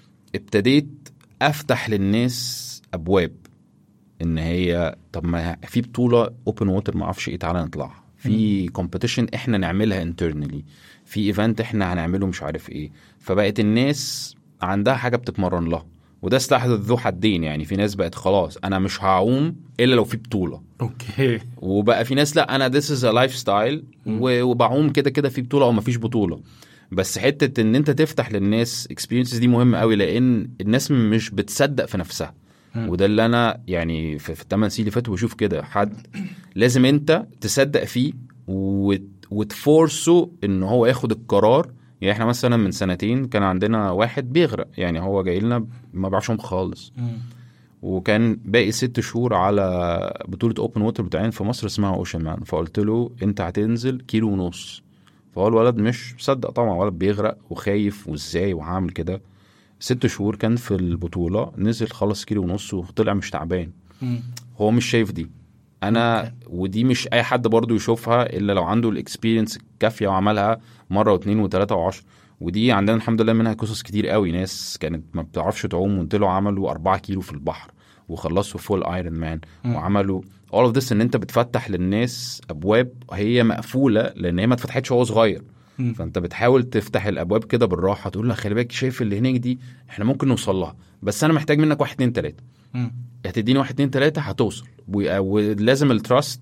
ابتديت افتح للناس ابواب ان هي طب ما في بطوله اوبن ووتر ما اعرفش ايه تعالى نطلع في كومبيتيشن احنا نعملها انترنالي في ايفنت احنا هنعمله مش عارف ايه. فبقت الناس عندها حاجه بتتمرن لها وده سلاح ذو حدين. يعني في ناس بقت خلاص انا مش هعوم الا لو في بطوله اوكي. وبقى في ناس لا انا this is a lifestyle وبعوم كده كده في بطوله او ما فيش بطوله. بس حته ان انت تفتح للناس experiences دي مهمه قوي لان الناس مش بتصدق في نفسها. م. وده اللي انا يعني في الثمان سنين اللي فاتوا بشوف كده حد لازم انت تصدق فيه وت... وتفورسه ان هو ياخد القرار. يعني احنا مثلا من سنتين كان عندنا واحد بيغرق يعني هو جاي لنا ما بيعرفش خالص م. وكان باقي ست شهور على بطوله اوبن ووتر بتاعين في مصر اسمها اوشن مان. فقلت له انت هتنزل كيلو ونص. فهو الولد مش مصدق طبعا ولد بيغرق وخايف وازاي وعامل كده. ست شهور كان في البطولة نزل خلص كيلو ونص وطلع مش تعبان. م. هو مش شايف دي انا م. ودي مش اي حد برضو يشوفها الا لو عنده الاكسبيرينس الكافية وعملها مرة واثنين وثلاثة وعشر. ودي عندنا الحمد لله منها قصص كتير قوي. ناس كانت ما بتعرفش تعوم وطلعوا عملوا أربعة كيلو في البحر وخلصوا فول ايرون مان وعملوا all of this. ان انت بتفتح للناس ابواب هي مقفولة لان هي ما اتفتحتش وهو صغير. م. فانت بتحاول تفتح الابواب كده بالراحه تقول له خلي بالك شايف اللي هناك دي احنا ممكن نوصل لها بس انا محتاج منك واحد اتنين تلاته. هتديني واحد اتنين تلاته هتوصل. ولازم التراست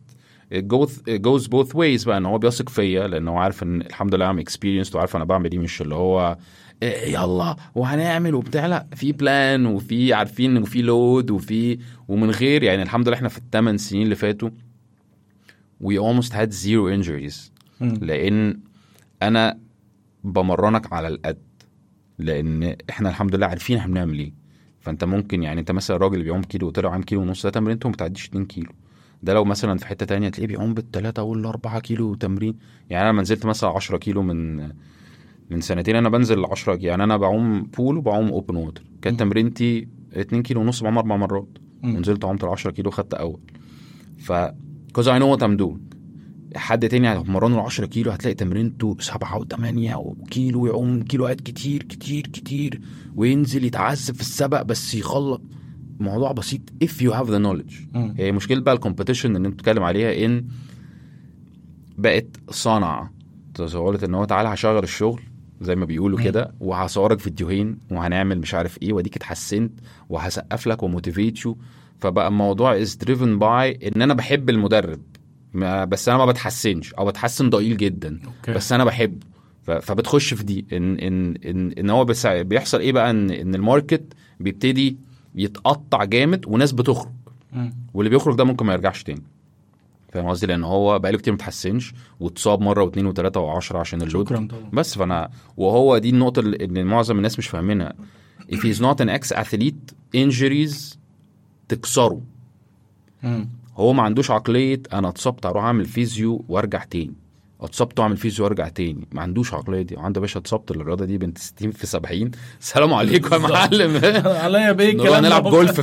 goes both ways بقى ان هو بيثق فيا لان هو عارف ان الحمد لله I'm experienced وعارف انا بعمل دي مش اللي هو إيه يلا وهنعمل وبتاع. لا في بلان وفي عارفين وفي لود وفي ومن غير يعني الحمد لله احنا في الثمان سنين اللي فاتوا we almost had zero injuries. م. لان انا بمرنك على القد لان احنا الحمد لله عارفين احنا بنعمل ايه. فانت ممكن يعني انت مثلا الراجل اللي بيعوم كيلو وطلع عام كيلو ونص ده تمرينته ما بتعديش اتنين كيلو. ده لو مثلا في حته تانية تلاقيه بيعوم بالثلاثه والاربعه كيلو تمرين. يعني انا نزلت مثلا عشرة كيلو من من سنتين انا بنزل عشرة يعني انا بعوم بول وبعوم اوبن ووتر كانت تمرينتي اتنين كيلو ونص بعوم اربع مرات ونزلت عمت العشرة كيلو خدت اول. ف cause I know what I'm doing. حد تاني هتمرنه العشرة كيلو هتلاقي تمرينته سبعة وثمانية وكيلو يعوم كيلوات كتير كتير كتير وينزل يتعذب في السبق بس يخلص. موضوع بسيط if you have the knowledge. م. هي مشكلة بقى الكومبيتيشن اللي انت بتتكلم عليها ان بقت صنعة تصورت ان هو تعالى هشغل الشغل زي ما بيقولوا كده، وهصورك فيديوهين وهنعمل مش عارف ايه واديك اتحسنت وهسقف لك وموتيفيت يو. فبقى الموضوع is driven by ان انا بحب المدرب، ما بس انا ما بتحسنش او بتحسن ضئيل جدا. أوكي. بس انا بحب، فبتخش في دي ان ان ان, إن هو بس بيحصل ايه بقى، ان ان الماركت بيبتدي يتقطع جامد وناس بتخرج، م. واللي بيخرج ده ممكن ما يرجعش تاني. فاهم قصدي؟ لان هو بقاله كتير متحسنش وتصاب مره واثنين وثلاثه وعشرة عشان اللود بس. فانا وهو دي النقطه اللي معظم الناس مش فاهمينها. if he's not an ex athlete injuries تكسره. م. هو ما عندوش عقليه انا اتصبت اروح اعمل فيزيو وارجع تاني، اتصبت واعمل فيزيو وارجع تاني. ما عندوش عقليه دي. عنده باشا اتصبت الرياضه دي بنت ستين في سبعين، السلام عليكم يا معلم عليا بيه كلام نلعب جولف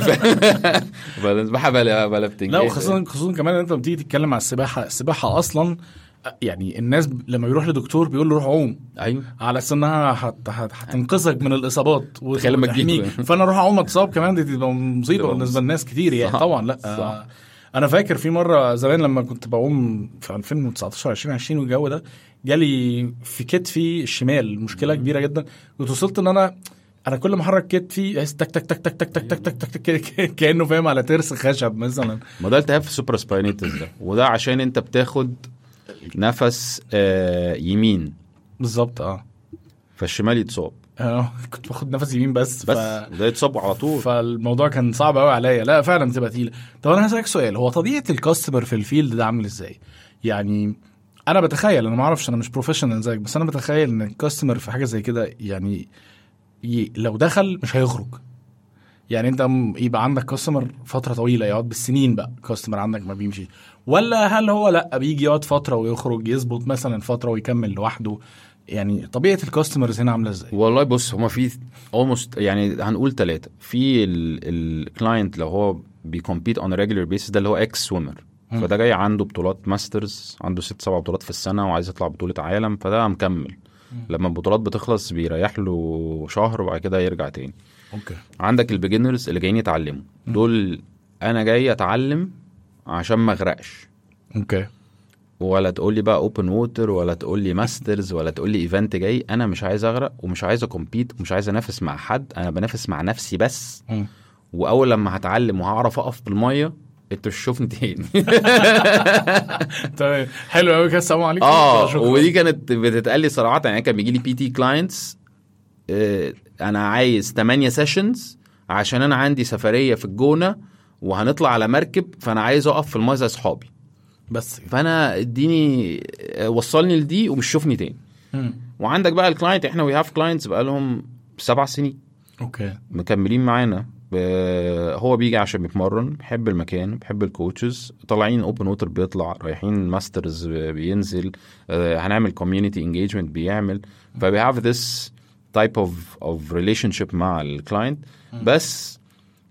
بلا سباحه بلا بلا بتنجان. لا وخصوصا خصوصا كمان انت بتيجي تتكلم على السباحه. السباحه اصلا يعني الناس لما بيروح لدكتور بيقول له روح عوم. ايوه. على اساس هت... هتنقذك من الاصابات وتحميك. فانا اروح اعوم اتصاب كمان، دي تبقى مصيبه بالنسبه للناس كتير يعني. صح. طبعا لا صح. انا فاكر في مره زمان لما كنت بعوم في ألفين وتسعتاشر ألفين وعشرين والجو ده، جالي في كتفي الشمال مشكله كبيره جدا. كنت وصلت ان انا انا كل ما احرك كتفي تك تك تك تك تك تك تك تك تك كانه فاهم على ترس خشب مثلا. ما ده التهاب في السوبر سباينيتس ده، وده عشان انت بتاخد نفس آه يمين بالظبط. اه فالشمال يتصاب. اه كنت باخد نفس يمين بس بس ف... ده يتصاب على طول. فالموضوع كان صعب قوي عليا. لا فعلا بتبقى تقيله. طب انا هسألك سؤال، هو طبيعه الكاستمر في الفيلد ده عامل ازاي؟ يعني انا بتخيل، انا ما اعرفش، انا مش بروفيشنال زيك، بس انا بتخيل ان الكاستمر في حاجه زي كده يعني ي... لو دخل مش هيخرج. يعني انت يبقى عندك كاستمر فتره طويله يقعد بالسنين بقى كاستمر عندك ما بيمشي، ولا هل هو لا بيجي يقعد فتره ويخرج يظبط مثلا فتره ويكمل لوحده؟ يعني طبيعه الكاستمرز هنا عامله ازاي؟ والله بص، هما في almost يعني هنقول ثلاثه. في الكلاينت لو هو بيكمبيت اون ريجولار بيسز، ده اللي هو اكس سويمر، فده جاي عنده بطولات ماسترز، عنده ست سبع بطولات في السنه وعايز يطلع بطوله عالم، فده مكمل. لما البطولات بتخلص بيريح له شهر وبعد كده يرجع تاني. اوكي. عندك البيجنرز اللي جايين يتعلموا، دول انا جاي اتعلم عشان ما اغرقش. اوكي. ولا تقول لي بقى اوبن ووتر، ولا تقول لي ماسترز، ولا تقول لي ايفنت جاي. انا مش عايز اغرق ومش عايز اكمبيت ومش عايز انافس مع حد، انا بنافس مع نفسي بس. م. واول لما هتعلم وهعرف اقف بالميه انت مش شوفني تاني. طيب حلو قوي كده. السلام عليكم. اه ودي كانت بتتقال لي صراحه يعني. كان بيجي لي بي تي كلاينتس، اه انا عايز ثمانية سيشنز عشان انا عندي سفريه في الجونه وهنطلع على مركب، فانا عايز اقف في الميه زي اصحابي بس. فانا اديني وصلني لدي ومش شوفني تاني. م. وعندك بقى الكلاينت، احنا وي هاف كلاينتس بقى لهم سبع سنين اوكي مكملين معانا. هو بيجي عشان بيتمرن، بيحب المكان، بيحب الكوتشز، طالعين اوبن ووتر بيطلع، رايحين ماسترز بينزل، هنعمل كوميونيتي انجيجمنت بيعمل. فبي هاف ذس تايب اوف اوف ريليشن شيب مع الكلاينت. بس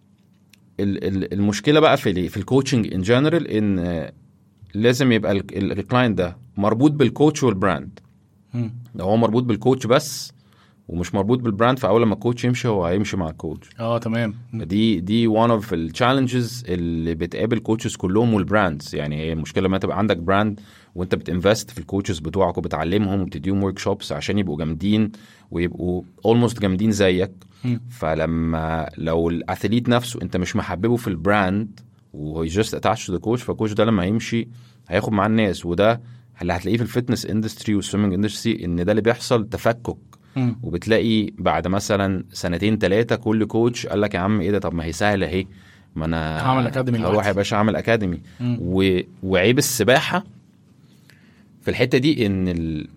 المشكله بقى في في الكوتشنج ان جنرال ان لازم يبقى الكلاينت ده مربوط بالكوتش والبراند. لو هو مربوط بالكوتش بس ومش مربوط بالبراند، فاول لما الكوتش يمشي هو هيمشي مع الكوتش. اه تمام. دي دي one of the challenges اللي بتقابل كوتشز كلهم والبراندز. يعني هي المشكله لما تبقى عندك براند وانت بتinvest في الكوتشز بتوعك وبتعلمهم وبتديهم ورك شوبس عشان يبقوا جامدين ويبقوا almost جامدين زيك. م. فلما لو الاثليت نفسه انت مش محببه في البراند وهو just attached to the coach، فالكوتش ده لما يمشي هياخد مع الناس. وده اللي هتلاقيه في الفتنس اندستري والسويمنج اندستري، ان ده اللي بيحصل تفكك. م. وبتلاقي بعد مثلا سنتين ثلاثه كل كوتش قال لك يا عم ايه ده، طب ما هي سهله اهي، ما انا هعمل اكاديمي، هروح يا باشا اعمل اكاديمي. و... وعيب السباحه في الحته دي ان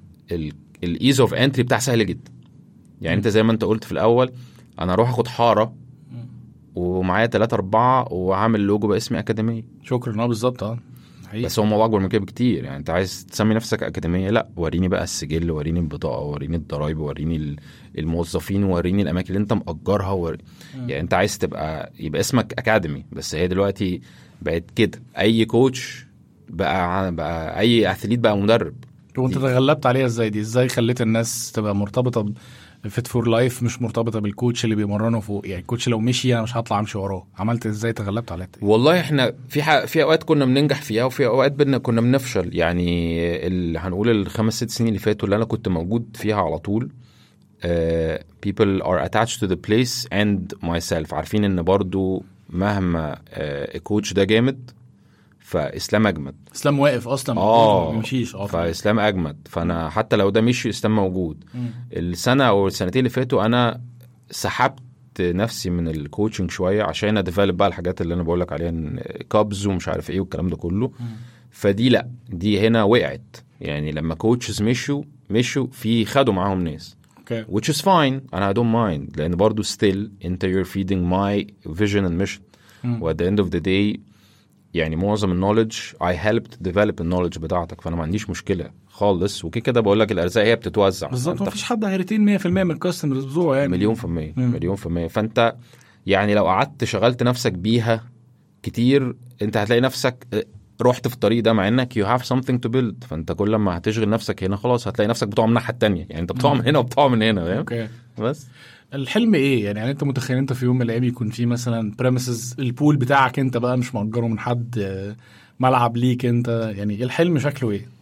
الايز اوف انتري بتاع سهل جدا. يعني م. انت زي ما انت قلت في الاول، انا اروح اخد حاره ومعايا ثلاثة أربعة وعامل لوجو باسم أكاديمية. شكرا. اه بالظبط. اه بس هو موضوع أكبر من كده بكتير. يعني أنت عايز تسمي نفسك أكاديمية، لا وريني بقى السجل، وريني البطاقة، وريني الضرايب، وريني الموظفين، وريني الأماكن اللي أنت مأجرها. ور... يعني أنت عايز تبقى يبقى اسمك أكاديمي. بس هي دلوقتي بقت كده، أي كوتش بقى بقى أي أثليت بقى مدرب. وأنت تغلبت عليها إزاي دي؟ إزاي خليت الناس تبقى مرتبطة ب... فيت فور لايف، مش مرتبطه بالكوتش اللي بيمرنه فوق؟ يعني الكوتش لو مشي انا مش هطلع امشي وراه. عملت ازاي تغلبت على التاني؟ والله احنا في ح... في اوقات كنا بننجح فيها وفي اوقات بدنا كنا بنفشل. يعني اللي هنقول الخمس ست سنين اللي فاتوا اللي انا كنت موجود فيها على طول، uh, people are attached to the place and myself. عارفين ان برضو مهما الكوتش uh, ده جامد فاسلام اجمد. اسلام واقف اصلا اه ما بيمشيش اه فاسلام اجمد. فانا حتى لو ده مشي اسلام موجود. م. السنه او السنتين اللي فاتوا انا سحبت نفسي من الكوتشنج شويه عشان اديفلوب بقى الحاجات اللي انا بقول لك عليها كابز ومش عارف ايه والكلام ده كله. م. فدي لا دي هنا وقعت يعني لما كوتشز مشوا مشوا في خدوا معاهم ناس okay. which is fine انا I don't mind لان برضو still انت you're feeding my vision and mission م. و at the end of the day يعني معظم النولج I helped develop النولج بتاعتك فانا ما عنديش مشكله خالص. وكي كده بقول لك الارزاق هي بتتوزع بالظبط. ما فيش حد هيرتين مية في المية من الكاستمرز بتوعه يعني مليون في المية م. مليون في المية. فانت يعني لو قعدت شغلت نفسك بيها كتير انت هتلاقي نفسك رحت في الطريق ده مع انك you have something to build. فانت كل ما هتشغل نفسك هنا خلاص هتلاقي نفسك بتقع من الناحيه التانية يعني انت بتقع من هنا وبتقع من هنا فاهم. اوكي بس الحلم ايه يعني, يعني انت متخيل انت في يوم من الايام يكون في مثلا بريمسز البول بتاعك انت بقى مش مأجره من حد ملعب ليك انت يعني الحلم شكله ايه؟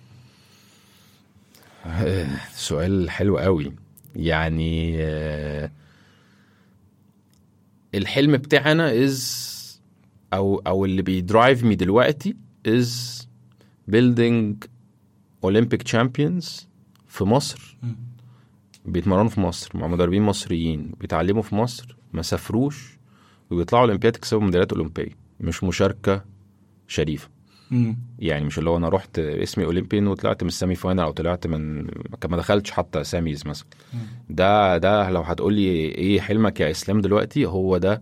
سؤال حلو قوي يعني. الحلم بتاعنا is او او اللي بيدرايف مي دلوقتي is building Olympic champions في مصر م. بيتمرنوا في مصر مع مدربين مصريين بيتعلموا في مصر ما سافروش وبيطلعوا اولمبياد يكسبوا ميداليات اولمبيه مش مشاركه شريفه. م. يعني مش اللي هو انا رحت اسمي اولمبيين وطلعت من السيمي فاينل او طلعت من ما دخلتش حتى ساميز مثلا. م. ده ده لو هتقولي ايه حلمك يا اسلام دلوقتي هو ده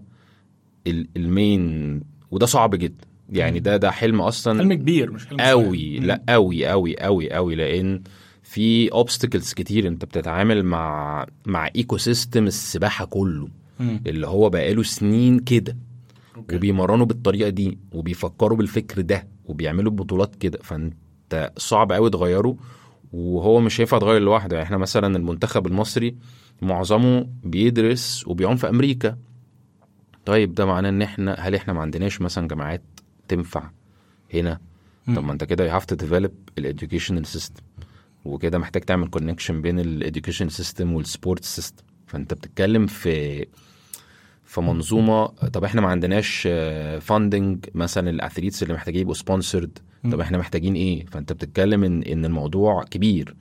المين وده صعب جدا يعني. ده ده حلم اصلا حلم كبير مش حلم قوي. لا قوي قوي قوي قوي لان في obstacles كتير. انت بتتعامل مع مع ايكو سيستم السباحه كله م. اللي هو بقاله سنين كده وبيمرنوا بالطريقه دي وبيفكروا بالفكر ده وبيعملوا بطولات كده. فانت صعب قوي تغيره وهو مش هينفع تغير لوحده. يعني احنا مثلا المنتخب المصري معظمه بيدرس وبيعوم في امريكا. طيب ده معناه ان احنا هل احنا ما عندناش مثلا جامعات تنفع هنا؟ م. طب ما انت كده you have to develop الeducational system وكده محتاج تعمل connection بين الeducation system والsport system. فانت بتتكلم في في منظومه. طب احنا ما عندناش funding مثلا الاثليتس اللي محتاجين يبقوا sponsored. طب احنا محتاجين ايه؟ فانت بتتكلم ان ان الموضوع كبير.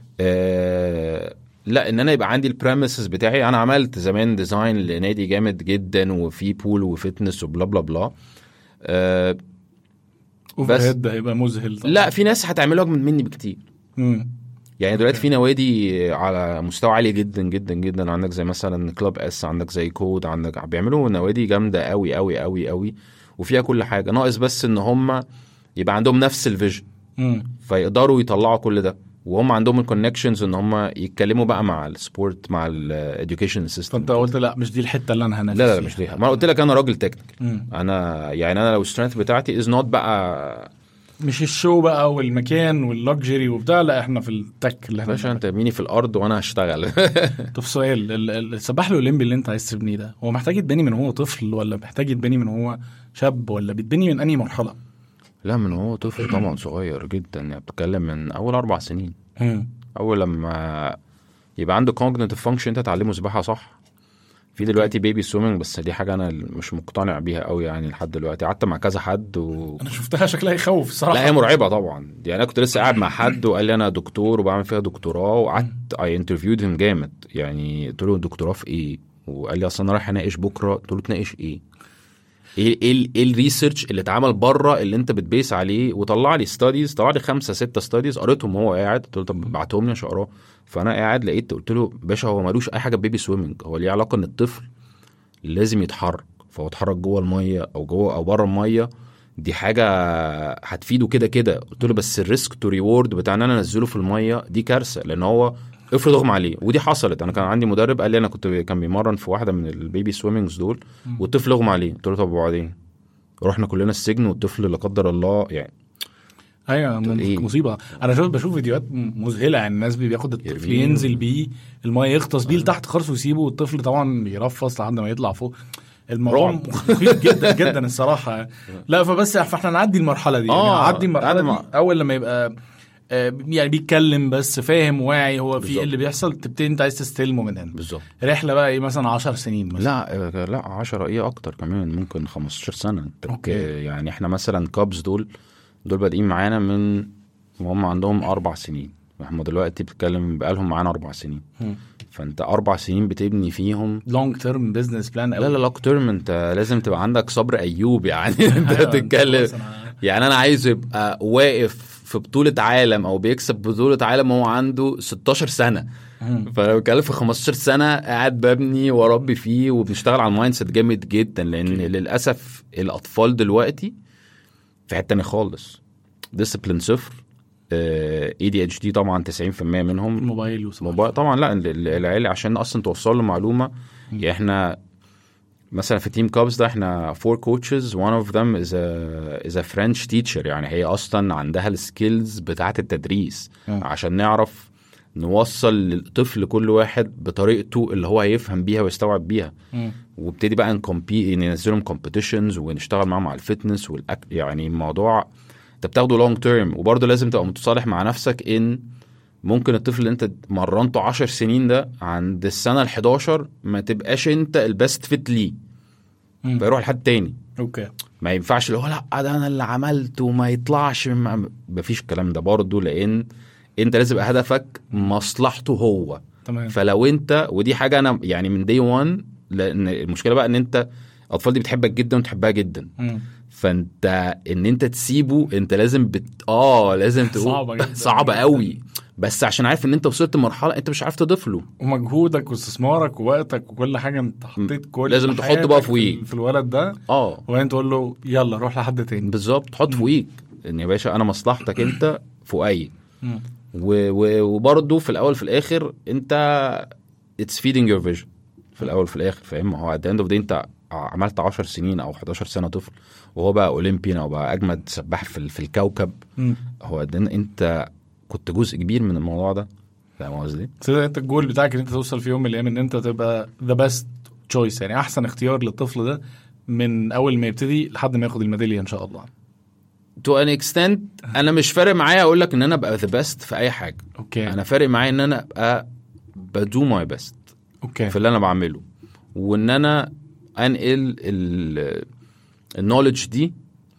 آه لا ان انا يبقى عندي البريميسز بتاعي. انا عملت زمان ديزاين لنادي جامد جدا وفي بول وفتنس وبلا بلا بلا آه بس ده هيبقى مذهل طبعا. لا في ناس هتعمله اجمد مني بكتير. مم. يعني دلوقتي في نوادي على مستوى عالي جدا جدا جدا. عندك زي مثلا كلوب اس عندك زي كود عندك بيعملوا نوادي جامده قوي قوي قوي قوي وفيها كل حاجه. ناقص بس ان هم يبقى عندهم نفس الفيجن فيقدروا يطلعوا كل ده وهم عندهم الكونكشنز ان هم يتكلموا بقى مع السبورت مع الاديوكيشن سيستم. فانت قلت لا مش دي الحته اللي انا هنافس لا لا مش دي. ما قلت لك انا راجل تكنيكال. انا يعني انا لو سترينث بتاعتي از نوت بقى مش الشو بقى والمكان واللكجري وبتاع. لا احنا في التك اللي احنا باشا انت ميني في الارض وانا هشتغل. طب سؤال السباح الاولمبي اللي انت عايز تبنيه ده هو محتاج يتبني من هو طفل ولا محتاج يتبني من هو شاب ولا بيتبني من انهي مرحله؟ لا من هو طفل طبعا صغير جدا. يعني بتتكلم من اول اربع سنين. م. اول لما يبقى عنده cognitive function انت تعلمه سباحه صح. في دلوقتي بيبي سويمنج بس دي حاجه انا مش مقتنع بيها قوي يعني لحد دلوقتي. قعدت مع كذا حد و... انا شفتها شكلها يخوف الصراحه. لا هي مرعبه طبعا. يعني انا كنت لسه قاعد مع حد وقال لي انا دكتور وبعمل فيها دكتوراه وقعدت اي انترفيود هيم جامد. يعني قلت له دكتوراه في ايه؟ وقال لي اصل انا رايح اناقش بكره. قلت له تناقش ايه؟ ايه ايه ايه الريسيرش اللي اتعمل بره اللي انت بتبيس عليه؟ وطلع لي ستاديز طلع لي خمسه سته ستاديز قريتهم وهو قاعد. قلت له طب ابعتهم لي عشان اقراه. فانا قاعد لقيت قلت له باشا هو مالوش اي حاجه بيبي سويمنج. هو ليه علاقه ان الطفل لازم يتحرك فهو اتحرك جوه الميه او جوه او بره الميه دي حاجه هتفيده كده كده. قلت له بس الريسك تو ريورد بتاع ان انا انزله في الميه دي كارثه لان هو افرض اغمى عليه. ودي حصلت. انا كان عندي مدرب قال لي انا كنت كان بيمرن في واحده من البيبي سويمنجز دول والطفل اغمى عليه. قلت له طب وبعدين رحنا كلنا السجن والطفل لا قدر الله يعني. ايوه إيه؟ مصيبه. انا شوف بشوف فيديوهات مذهله عن الناس بياخد الطفل ينزل بيه الميه يغطس بيه لتحت خالص ويسيبه والطفل طبعا بيرفص لحد ما يطلع فوق. الموضوع مخيف جدا جدا الصراحه. لا فبس فاحنا نعدي المرحله دي. آه يعني نعدي المرحله دي اول لما يبقى آه يعني بيتكلم بس فاهم واعي هو في ايه اللي بيحصل، تبتدي انت عايز تستلمه من هنا. بالظبط. رحله بقى ايه مثلا عشر سنين مثلا؟ لا لا عشرة ايه اكتر كمان، ممكن خمستاشر سنة. أوكي. يعني احنا مثلا كابز دول دول بادئين معانا من وهم عندهم اربع سنين، احنا دلوقتي بتتكلم بقالهم معانا اربع سنين. م. فانت اربع سنين بتبني فيهم لونج تيرم بزنس بلان. لا لا لونج تيرم، انت لازم تبقى عندك صبر ايوب يعني. انت بتتكلم يعني انا عايز يبقى واقف في بطولة عالم او بيكسب بطولة عالم وهو عنده ستاشر سنة. فانا بتكلم في خمستاشر سنة قاعد ببني وربي فيه، وبنشتغل على المايند سيت جامد جدا، لان okay. للاسف الاطفال دلوقتي في حتة تانية خالص. ديسيبلين صفر، اي دي اتش دي طبعا تسعين في المية منهم موبايل موبايل طبعا. لا العيال عشان اصلا توصل له معلومه. يعني احنا مثلا في تيم كابز ده احنا four coaches, one of them is a is a French teacher. يعني هي اصلا عندها السكيلز بتاعه التدريس م. عشان نعرف نوصل للطفل كل واحد بطريقته اللي هو هيفهم بيها ويستوعب بيها. وابتدي بقى نكمبي ننزلهم competitions ونشتغل معاهم على الفتنس والأك... يعني الموضوع انت بتاخده لونج تيرم. وبرضه لازم تبقى متصالح مع نفسك ان ممكن الطفل اللي انت مرنته عشر سنين ده عند السنه الحداشر ما تبقاش انت البست فيت ليه، فيروح لحد تاني. اوكي. ما ينفعش اللي هو لا ده انا اللي عملته وما يطلعش، ما فيش الكلام ده برضه، لان انت لازم يبقى هدفك مصلحته هو. تمام. فلو انت ودي حاجه انا يعني من دي وان، لان المشكله بقى ان انت الاطفال دي بتحبك جدا وتحبها جدا. م. فانت ان انت تسيبه انت لازم بت... اه لازم تقول صعبه جدا صعبه قوي، بس عشان عارف ان انت وصلت لمرحله انت مش عارف تضيف له، ومجهودك واستثمارك ووقتك وكل حاجه انت حطيت كل لازم تحط بقى فوقيك في الولد ده. اه وبعدين تقول له يلا روح لحد تاني. بالظبط. تحط فوقيك ان يا باشا انا مصلحتك انت فوقي. و... وبرضه في الاول في الاخر انت it's feeding your vision في الاول في الاخر، فاهم؟ هو at the end of the day انت عملت عشر سنين او حداشر سنة طفل وهو بقى اولمبيان او بقى اجمد سباح في في الكوكب. م. هو انت كنت جزء كبير من الموضوع ده، فاهم قصدي؟ انت الجول بتاعك ان انت توصل في يوم من الايام ان انت تبقى ذا بيست تشويس، يعني احسن اختيار للطفل ده من اول ما يبتدي لحد ما ياخد الميداليه ان شاء الله. to an extent انا مش فارق معايا اقول لك ان انا ابقى ذا بيست في اي حاجه. اوكي. انا فارق معايا ان انا ابقى بدو ماي بيست اوكي في اللي انا بعمله، وان انا انقل النوليدج دي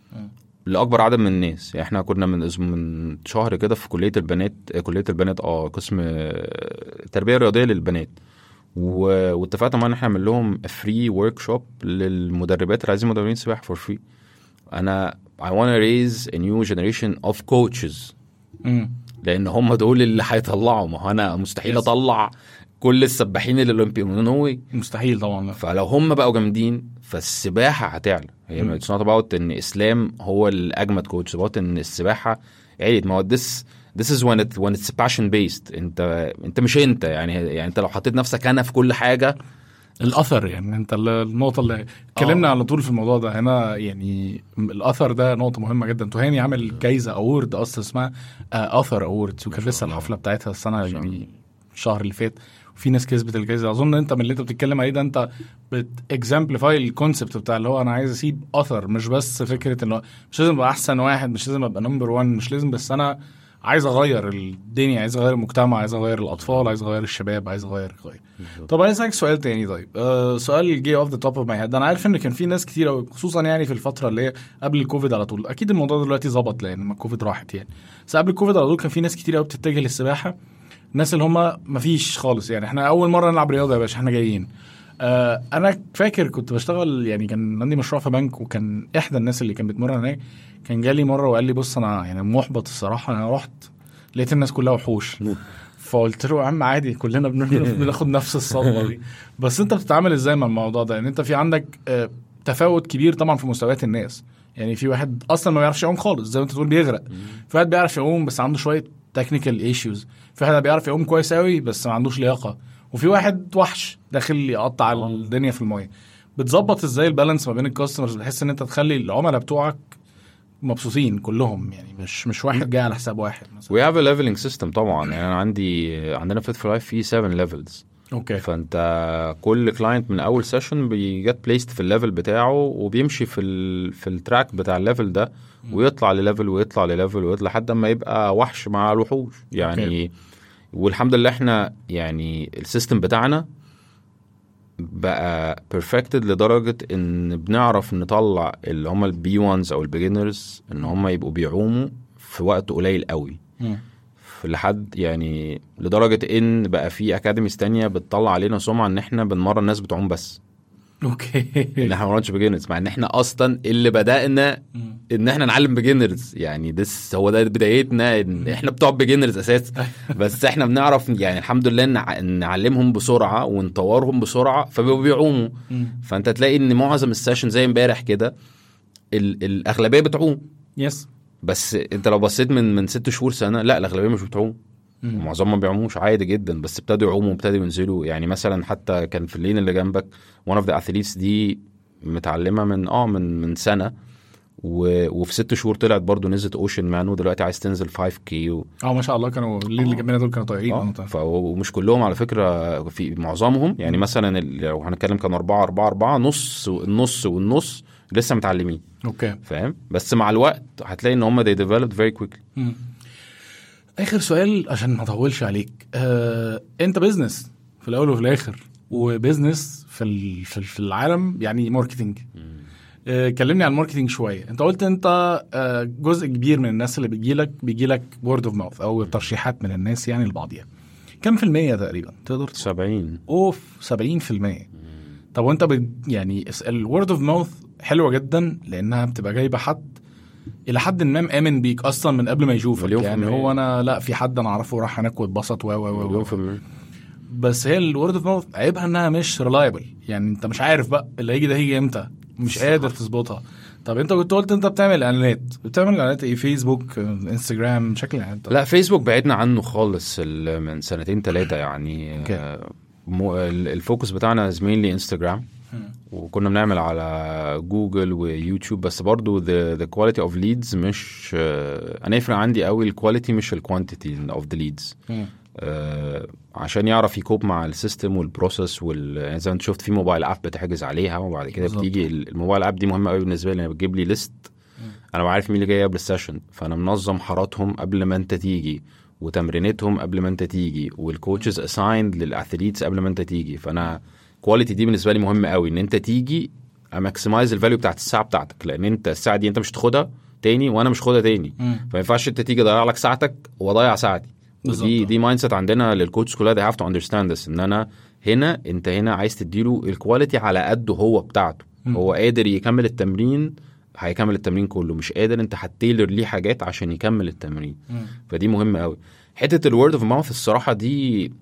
لاكبر عدد من الناس. يعني احنا كنا من من شهر كده في كليه البنات كليه البنات اه قسم التربيه الرياضيه للبنات، واتفقنا معاهم ان احنا نعمل لهم فري ورك شوب للمدربات اللي عايزين مدربين سباحه فور فري. انا I want to raise a new generation of coaches. م. لان هم دول اللي هيطلعوا. ما هو انا مستحيل yes. اطلع كل السباحين الاولمبيين، هو مستحيل طبعا. فلو هم بقوا جامدين فالسباحه هتعلى. هي it's not about ان اسلام هو الاجمد كوتش، about ان السباحه عيد. ما هو this this is when it when it's passion based. انت انت مش انت يعني يعني انت لو حطيت نفسك انا في كل حاجه الاثر. يعني انت النقطه اللي اتكلمنا على طول في الموضوع ده هنا، يعني الاثر ده نقطه مهمه جدا. تهاني عمل جايزه اوورد اصلا اسمها اثر اوورد، وكان لسه الحفله بتاعتها السنه يعني الشهر اللي فات، وفي ناس كسبت الجايزه. اظن انت من اللي انت بتتكلم عليه ده انت بتكزامبليفاي الكونسبت بتاع اللي هو انا عايز اسيب اثر، مش بس فكره انه مش لازم ابقى احسن واحد، مش لازم ابقى نمبر وان، مش لازم، بس انا عايز اغير الدنيا، عايز اغير المجتمع، عايز اغير الاطفال، عايز اغير الشباب، عايز اغير غير. طب عايز اسالك سؤال تاني. طيب آه سؤال جي اوف ذا توب اوف ماي هيد. انا عارف ان كان في ناس كتير خصوصا يعني في الفتره اللي هي قبل الكوفيد على طول، اكيد الموضوع دلوقتي ظبط لان ما الكوفيد راحت يعني، بس قبل الكوفيد على طول كان في ناس كتير قوي بتتجه للسباحه، الناس اللي هم مفيش خالص يعني احنا اول مره نلعب رياضه يا باشا احنا جايين. آه انا فاكر كنت بشتغل يعني كان عندي مشروع في بنك، وكان احدى الناس اللي كان بتمرن هناك كان جالي مره وقال لي بص انا يعني محبط الصراحه، انا رحت لقيت الناس كلها وحوش. فقلت له يا عم عادي كلنا بناخد نفس الصدمه دي، بس انت بتتعامل ازاي مع الموضوع ده؟ يعني انت في عندك آه تفاوت كبير طبعا في مستويات الناس، يعني في واحد اصلا ما بيعرفش يعوم خالص زي ما انت تقول بيغرق، في واحد بيعرف يعوم بس عنده شويه تكنيكال ايشوز، في واحد بيعرف يعوم كويس قوي بس ما عندوش لياقه، وفي واحد وحش داخل يقطع الدنيا في الميه. بتظبط ازاي البالانس ما بين الكاستمرز بحيث ان انت تخلي العملاء بتوعك مبسوطين كلهم، يعني مش مش واحد جاي على حساب واحد مثلا؟ we have a leveling system طبعا. يعني انا عندي عندنا في Fit for Life في seven levels. اوكي. فانت كل كلاينت من اول سيشن بيجت بليست في الليفل بتاعه وبيمشي في ال في التراك بتاع الليفل ده ويطلع لليفل ويطلع لليفل ويطلع لحد ما يبقى وحش مع الوحوش يعني. أوكي. والحمد لله احنا يعني السيستم بتاعنا بقى بيرفكتد لدرجة ان بنعرف نطلع اللي هم البي وانز او البيجنرز ان هم يبقوا بيعوموا في وقت قليل قوي م. في لحد يعني لدرجة ان بقى في اكاديميز تانية بتطلع علينا سمعة ان احنا بنمرن الناس بتعوم بس. اوكي. ان احنا مرنش بيجنرز مع ان احنا اصلا اللي بدأنا ان احنا نعلم بيجنرز يعني دس هو ده بدايتنا ان احنا بتوع بيجنرز اساس بس احنا بنعرف يعني الحمد لله ان نعلمهم بسرعة ونطورهم بسرعة فبيبقوا بيعوموا. فانت تلاقي ان معظم السيشن زي امبارح كده الاغلبية بتعوم يس بس انت لو بصيت من من ست شهور سنة لا الاغلبية مش بتعوم معظمهم بيعوموش عادي جدا بس ابتدوا يعوموا وابتدوا ينزلوا يعني. مثلا حتى كان في اللين اللي جنبك one of the athletes دي متعلمة من اه من من سنة و... وفي ست شهور طلعت برضو نزلت اوشن مان ودلوقتي عايز تنزل خمسة كي و... اه ما شاء الله. كانوا اللين اللي جنبنا دول كانوا طايرين اه ف... ومش كلهم على فكرة في معظمهم يعني. مثلا لو هنتكلم كانوا أربعة أربعة أربعة نص النص والنص لسه متعلمين. اوكي فاهم بس مع الوقت هتلاقي ان هم they developed very quickly. م. اخر سؤال عشان ما اطولش عليك. آه، انت بيزنس في الاول وفي الاخر وبيزنس في في العالم يعني ماركتينج. آه، كلمني عن الماركتينج شويه. انت قلت انت آه، جزء كبير من الناس اللي بيجيلك بيجيلك word of mouth او ترشيحات من الناس يعني لبعضيها. كم في المية تقريبا تقدر؟ سبعين. اوف سبعين في المية. طب وانت يعني الword of mouth حلوه جدا لانها بتبقى جايبه حد الى حد ما مآمن بيك اصلا من قبل ما يشوفك يعني. هو انا لا في حد انا اعرفه راح هناك واتبسط و و و بس هي الورد اوف ماوث عيبها انها مش ريلايبل يعني. انت مش عارف بقى اللي هيجي ده هيجي امتى مش قادر تظبطها. طب انت كنت قلت انت بتعمل اعلانات بتعمل اعلانات ايه؟ فيسبوك انستجرام شكل يعني؟ لا فيسبوك بعدنا عنه خالص من سنتين ثلاثه يعني. الفوكس بتاعنا زميلي انستجرام وكنا بنعمل على جوجل ويوتيوب بس برضو the, the quality of leads مش uh, أنا يفرق عندي قوي الكواليتي مش الكوانتيتي of the leads. uh, عشان يعرف يكوب مع السيستم والبروسس وال زي ما انت شفت في موبايل اب بتحجز عليها وبعد كده بتيجي الموبايل اب دي مهمة قوي بالنسبة لي. بتجيب لي ليست أنا بعرف مين اللي جاي قبل السيشن فأنا منظم حراتهم قبل ما انت تيجي وتمرينتهم قبل ما انت تيجي والكوتشز assigned للأثليتس قبل ما انت تيجي. فأنا كواليتي دي بالنسبه لي مهمه قوي ان انت تيجي اماكسمايز الفاليو بتاعت الساعه بتاعتك لان انت الساعه دي انت مش تاخدها تاني وانا مش خدها تاني. فما ينفعش انت تيجي تضيع لك ساعتك واضيع ساعتي. دي دي مايند سيت عندنا للكوتش كلها they have to understand this ان انا هنا انت هنا عايز تديله الكواليتي على قده هو بتاعته. م. هو قادر يكمل التمرين هيكمل التمرين كله مش قادر انت هتتيلر ليه حاجات عشان يكمل التمرين. م. فدي مهمه قوي. حته الورد اوف ماوث الصراحه دي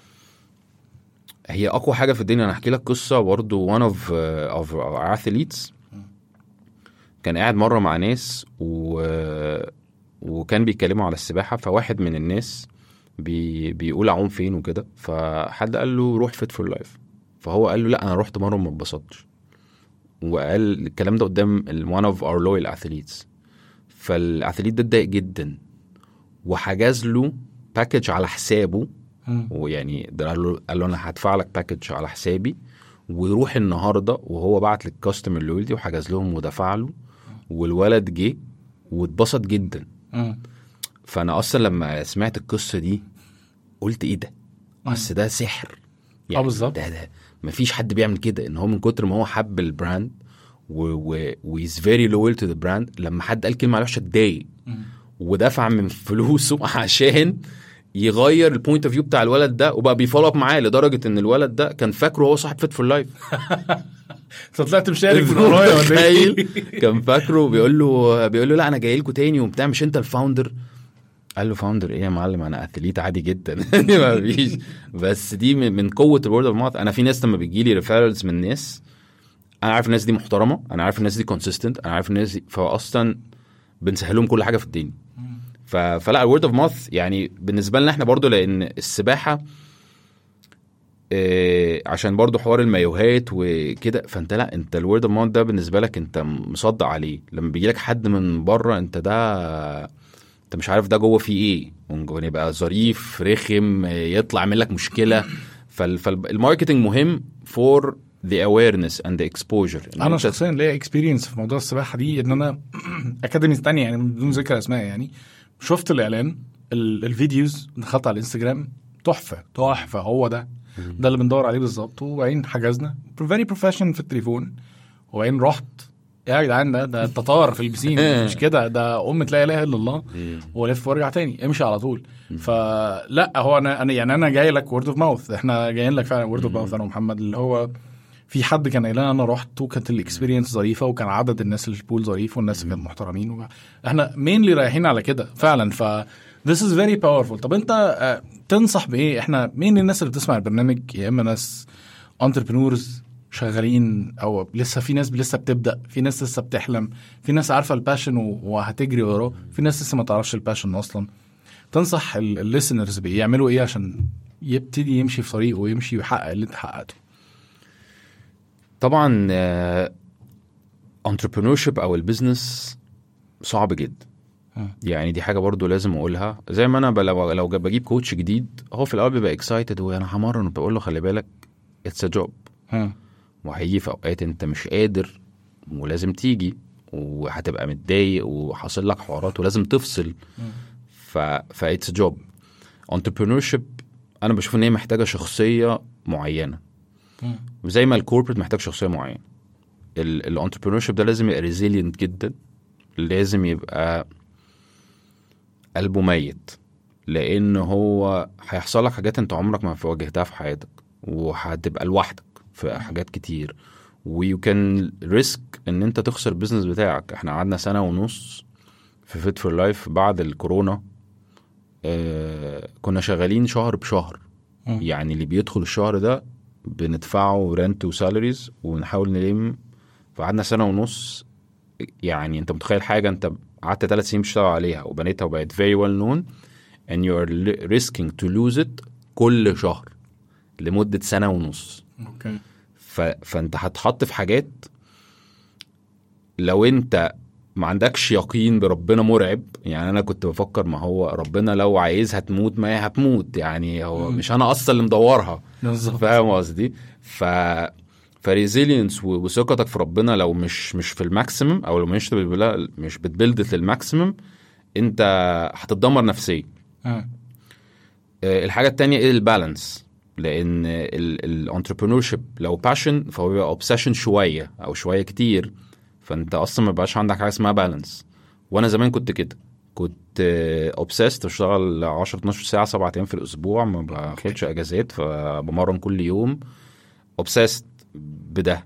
هي اقوى حاجه في الدنيا. انا احكي لك قصه برضو one of uh, of our athletes كان قاعد مره مع ناس و... وكان بيتكلموا على السباحه فواحد من الناس بي... بيقول اعوم فين وكده فحد قال له روح فيت فور لايف فهو قال له لا انا رحت مره وما اتبسطتش وقال الكلام ده قدام one of our loyal athletes. فالاثليت ده اتضايق جدا وحجز له باكج على حسابه ويعني ده قال له قال له انا هدفع لك باكج على حسابي ويروح النهارده وهو بعت للكاستمر لويالتي وحجز لهم ودفع له والولد جه واتبسط جدا. م. فانا اصلا لما سمعت القصه دي قلت ايه ده بس ده سحر يعني. اه بالظبط ده ده مفيش حد بيعمل كده ان هو من كتر ما هو حب البراند ويز فيري لويال تو ذا براند لما حد قال كلمه وحشه اتضايق ودفع من فلوسه عشان يغير البوينت اوف فيو بتاع الولد ده وبقى بيفولو اب معاه لدرجه ان الولد ده كان فاكره هو صاحب فيت فور لايف. طلعت مشارك في القرايه ولا ايه؟ كان فاكره بيقول له بيقول له لا انا جاي لكم تاني وبتاع مش انت الفاوندر. قال له فاوندر ايه يا معلم انا اثليت عادي جدا. ما فيش بس دي من قوه الورد اوف ماوث. انا في ناس لما بيجي لي ريفيرالز من ناس انا عارف الناس دي محترمه انا عارف الناس دي كونسيستنت انا عارف الناس دي فاصلا بنسهلهم كل حاجه في الدنيا. فلا الورد اوف ماوث يعني بالنسبه لنا احنا برضو لان السباحه إيه عشان برضو حوار المايوهات وكده فانت لا انت الورد اوف ماوث ده بالنسبه لك انت مصدق عليه. لما بيجي لك حد من بره انت ده انت مش عارف ده جوه فيه ايه ممكن يبقى ظريف رخم يطلع يعمل لك مشكله فالماركتنج مهم for the awareness and the exposure. انا شخصيا ليا اكسبيرينس في موضوع السباحه دي ان انا اكاديمي ثانيه يعني بدون ذكر اسماء يعني شفت الاعلان الفيديوز دخلت على الانستجرام تحفه تحفه هو ده ده اللي بندور عليه بالظبط. وبعدين حجزنا فيري بروفيشنال في التليفون وبعدين رحت يا جدعان ده ده تطار في البسين مش كده ده أمة لا إله إلا الله ولف وارجع تاني امشي على طول. فلا هو أنا أنا يعني أنا جاي لك word of mouth احنا جايين لك فعلا word of mouth أنا ومحمد اللي هو في حد كان قايل أنا رحت وكانت الإكسبيرينس ظريفة وكان عدد الناس اللي في البول ظريف والناس كانت محترمين و... احنا مين اللي رايحين على كده فعلا. ف this is very powerful. طب أنت تنصح بإيه؟ احنا مين الناس اللي بتسمع البرنامج يا إما ناس entrepreneurs شغالين او لسه في ناس لسه بتبدا في ناس لسه بتحلم في ناس عارفه الباشن وهتجري وراه في ناس لسه ما تعرفش الباشن اصلا. تنصح الليسنرز بيه يعملوا ايه عشان يبتدي يمشي في طريقه ويمشي ويحقق اللي انت حققته؟ طبعا entrepreneurship او البيزنس صعب جدا يعني دي حاجه برضو لازم اقولها. زي ما انا لو لو بجيب كوتش جديد هو في الاول بيبقى اكسايتد وانا همرن وبقول له خلي بالك اتس ا جوب وهيجي في اوقات انت مش قادر ولازم تيجي وهتبقى متضايق وحاصل لك حوارات ولازم تفصل. ف ف اتس جوب. entrepreneurship انا بشوف ان هي محتاجه شخصيه معينه زي ما الكوربريت محتاج شخصيه معينه. الانتربرينورشيب ده لازم يبقى ريزيلينت جدا لازم يبقى قلبه ميت لان هو هيحصل لك حاجات انت عمرك ما واجهتها في حياتك وهتبقى لوحدك في حاجات كتير ويو كان ريسك ان انت تخسر البيزنس بتاعك. احنا قعدنا سنه ونص في فيت فور لايف بعد الكورونا اه كنا شغالين شهر بشهر م. يعني اللي بيدخل الشهر ده بندفعه رنت وسالاريز ونحاول نلم. فقعدنا سنه ونص يعني انت متخيل حاجه انت قعدت ثلاث سنين بتشتغل عليها وبنيتها وبقت very well known and you are risking to lose it كل شهر لمدة سنة ونص. اوكي. ف... فانت هتحط في حاجات لو انت ما عندكش يقين بربنا مرعب. يعني انا كنت بفكر ما هو ربنا لو عايزها تموت ما هي هتموت يعني هو م. مش انا اصلا اللي مدورها فاهم قصدي. ف فريزيلينس وثقتك في ربنا لو مش مش في الماكسيمم او لو مش مش بتبلد للماكسيمم انت هتتدمر نفسيا. م. الحاجة التانية ايه البالانس لان الانتربرينورشيب لو باشن فهو بيبقى اوبسيشن شويه او شويه كتير فانت اصلا ما بقاش عندك حاجه اسمها بالانس. وانا زمان كنت كده كنت اوبسيست بشتغل عشرة اتناشر ساعه سبعة ايام في الاسبوع ما باخدش اجازات فبمرن كل يوم اوبسيست بده.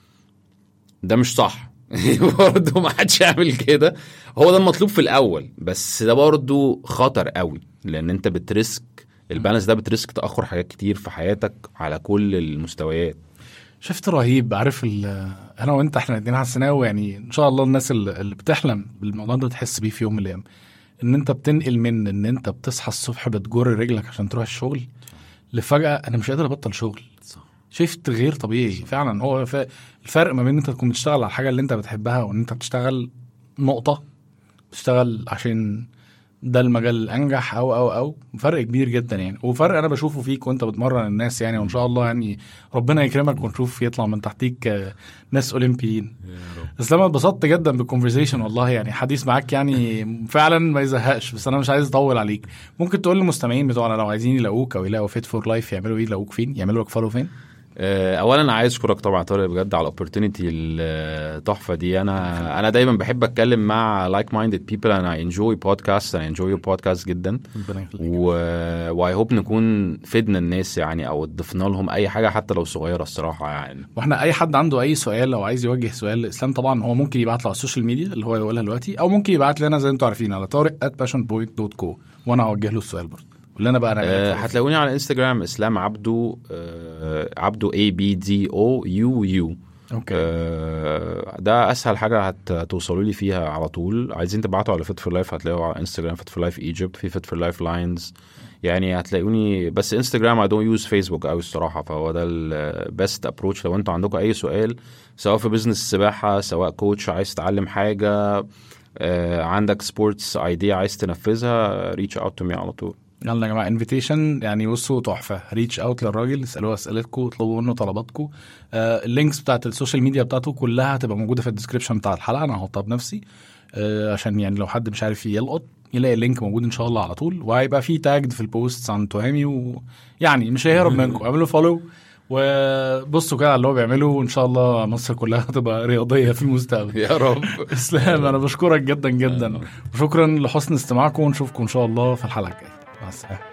ده مش صح برضه ما حدش يعمل كده. هو ده المطلوب في الاول بس ده برضه خطر قوي لان انت بتريسك البالانس ده بتريسك تأخر حاجات كتير في حياتك على كل المستويات. شفت رهيب عارف انا وانت احنا الاتنين حسناوي يعني ان شاء الله الناس اللي بتحلم بالموضوع ده تحس بيه في يوم من الايام ان انت بتنقل من ان انت بتصحى الصبح بتجر رجلك عشان تروح الشغل لفجأة انا مش قادر ابطل شغل. شفت غير طبيعي فعلا. هو الفرق ما بين انت تكون بتشتغل على الحاجة اللي انت بتحبها وان انت بتشتغل نقطة بتشتغل عشان ده المجال الانجح او او او فرق كبير جدا يعني. وفرق انا بشوفه فيك وانت بتمرن الناس يعني وان شاء الله يعني ربنا يكرمك ونشوف يطلع من تحتيك ناس اولمبيين. اسلام اتبسطت جدا بالكونفرسيشن والله يعني حديث معاك يعني فعلا ما يزهقش. بس انا مش عايز اطول عليك. ممكن تقول للمستمعين بتوعنا لو عايزين يلاقوك او يلاقوا فيت فور لايف يعملوا ايه؟ يلاقوك فين؟ يعملوا لك فولو فين؟ اولا عايز اشكرك طبعا طارق بجد على الاوبورتونيتي التحفه دي. انا انا دايما بحب اتكلم مع لايك مايندد بيبل انا اي انجوي بودكاست انا انجوي بودكاست جدا و واي هوب نكون فدنا الناس يعني او ضفنا لهم اي حاجه حتى لو صغيره الصراحه يعني. واحنا اي حد عنده اي سؤال او عايز يوجه سؤال لاسلام طبعا هو ممكن يبعت له على السوشيال ميديا اللي هو يقولها دلوقتي او ممكن يبعت لنا زي انتوا عارفين على طارق at passion point dot co وانا هوجه له السؤال برضه. اللي انا بقى انا أه هتلاقوني على انستجرام اسلام عبدو أه عبدو اي بي دي او يو يو. اوكي. أه ده اسهل حاجه هتوصلوا لي فيها على طول. عايزين تبعتوا على فيت فور لايف هتلاقوا على انستجرام فيت فور لايف ايجيبت في فيت فور لايف لاينز يعني هتلاقوني. بس انستجرام I don't use فيسبوك قوي الصراحه فهو ده البست ابروتش لو انتوا عندكم اي سؤال سواء في بزنس السباحه سواء كوتش عايز تتعلم حاجه أه عندك سبورتس ايديا عايز تنفذها reach out to me على طول. يلا يا جماعه انفيتيشن يعني بصوا تحفه. ريتش اوت للراجل، اسالوه اسئلتكم، اطلبوا منه طلباتكم. آه اللينكس بتاعت السوشيال ميديا بتاعته كلها هتبقى موجوده في الديسكريبشن بتاع الحلقه، انا هحطها بنفسي آه عشان يعني لو حد مش عارف يلقط يلاقي اللينك موجود ان شاء الله على طول. وهيبقى فيه تاجد في البوست عن تهامي، ويعني مش هيهرب منكم. اعملوا فولو وبصوا كده على اللي هو بيعمله، وان شاء الله مصر كلها هتبقى رياضيه في المستقبل يا رب. اسلام انا بشكرك جدا جدا، وشكرا لحسن استماعكم، ونشوفكم ان شاء الله في الحلقه الجايه. مع السلامه.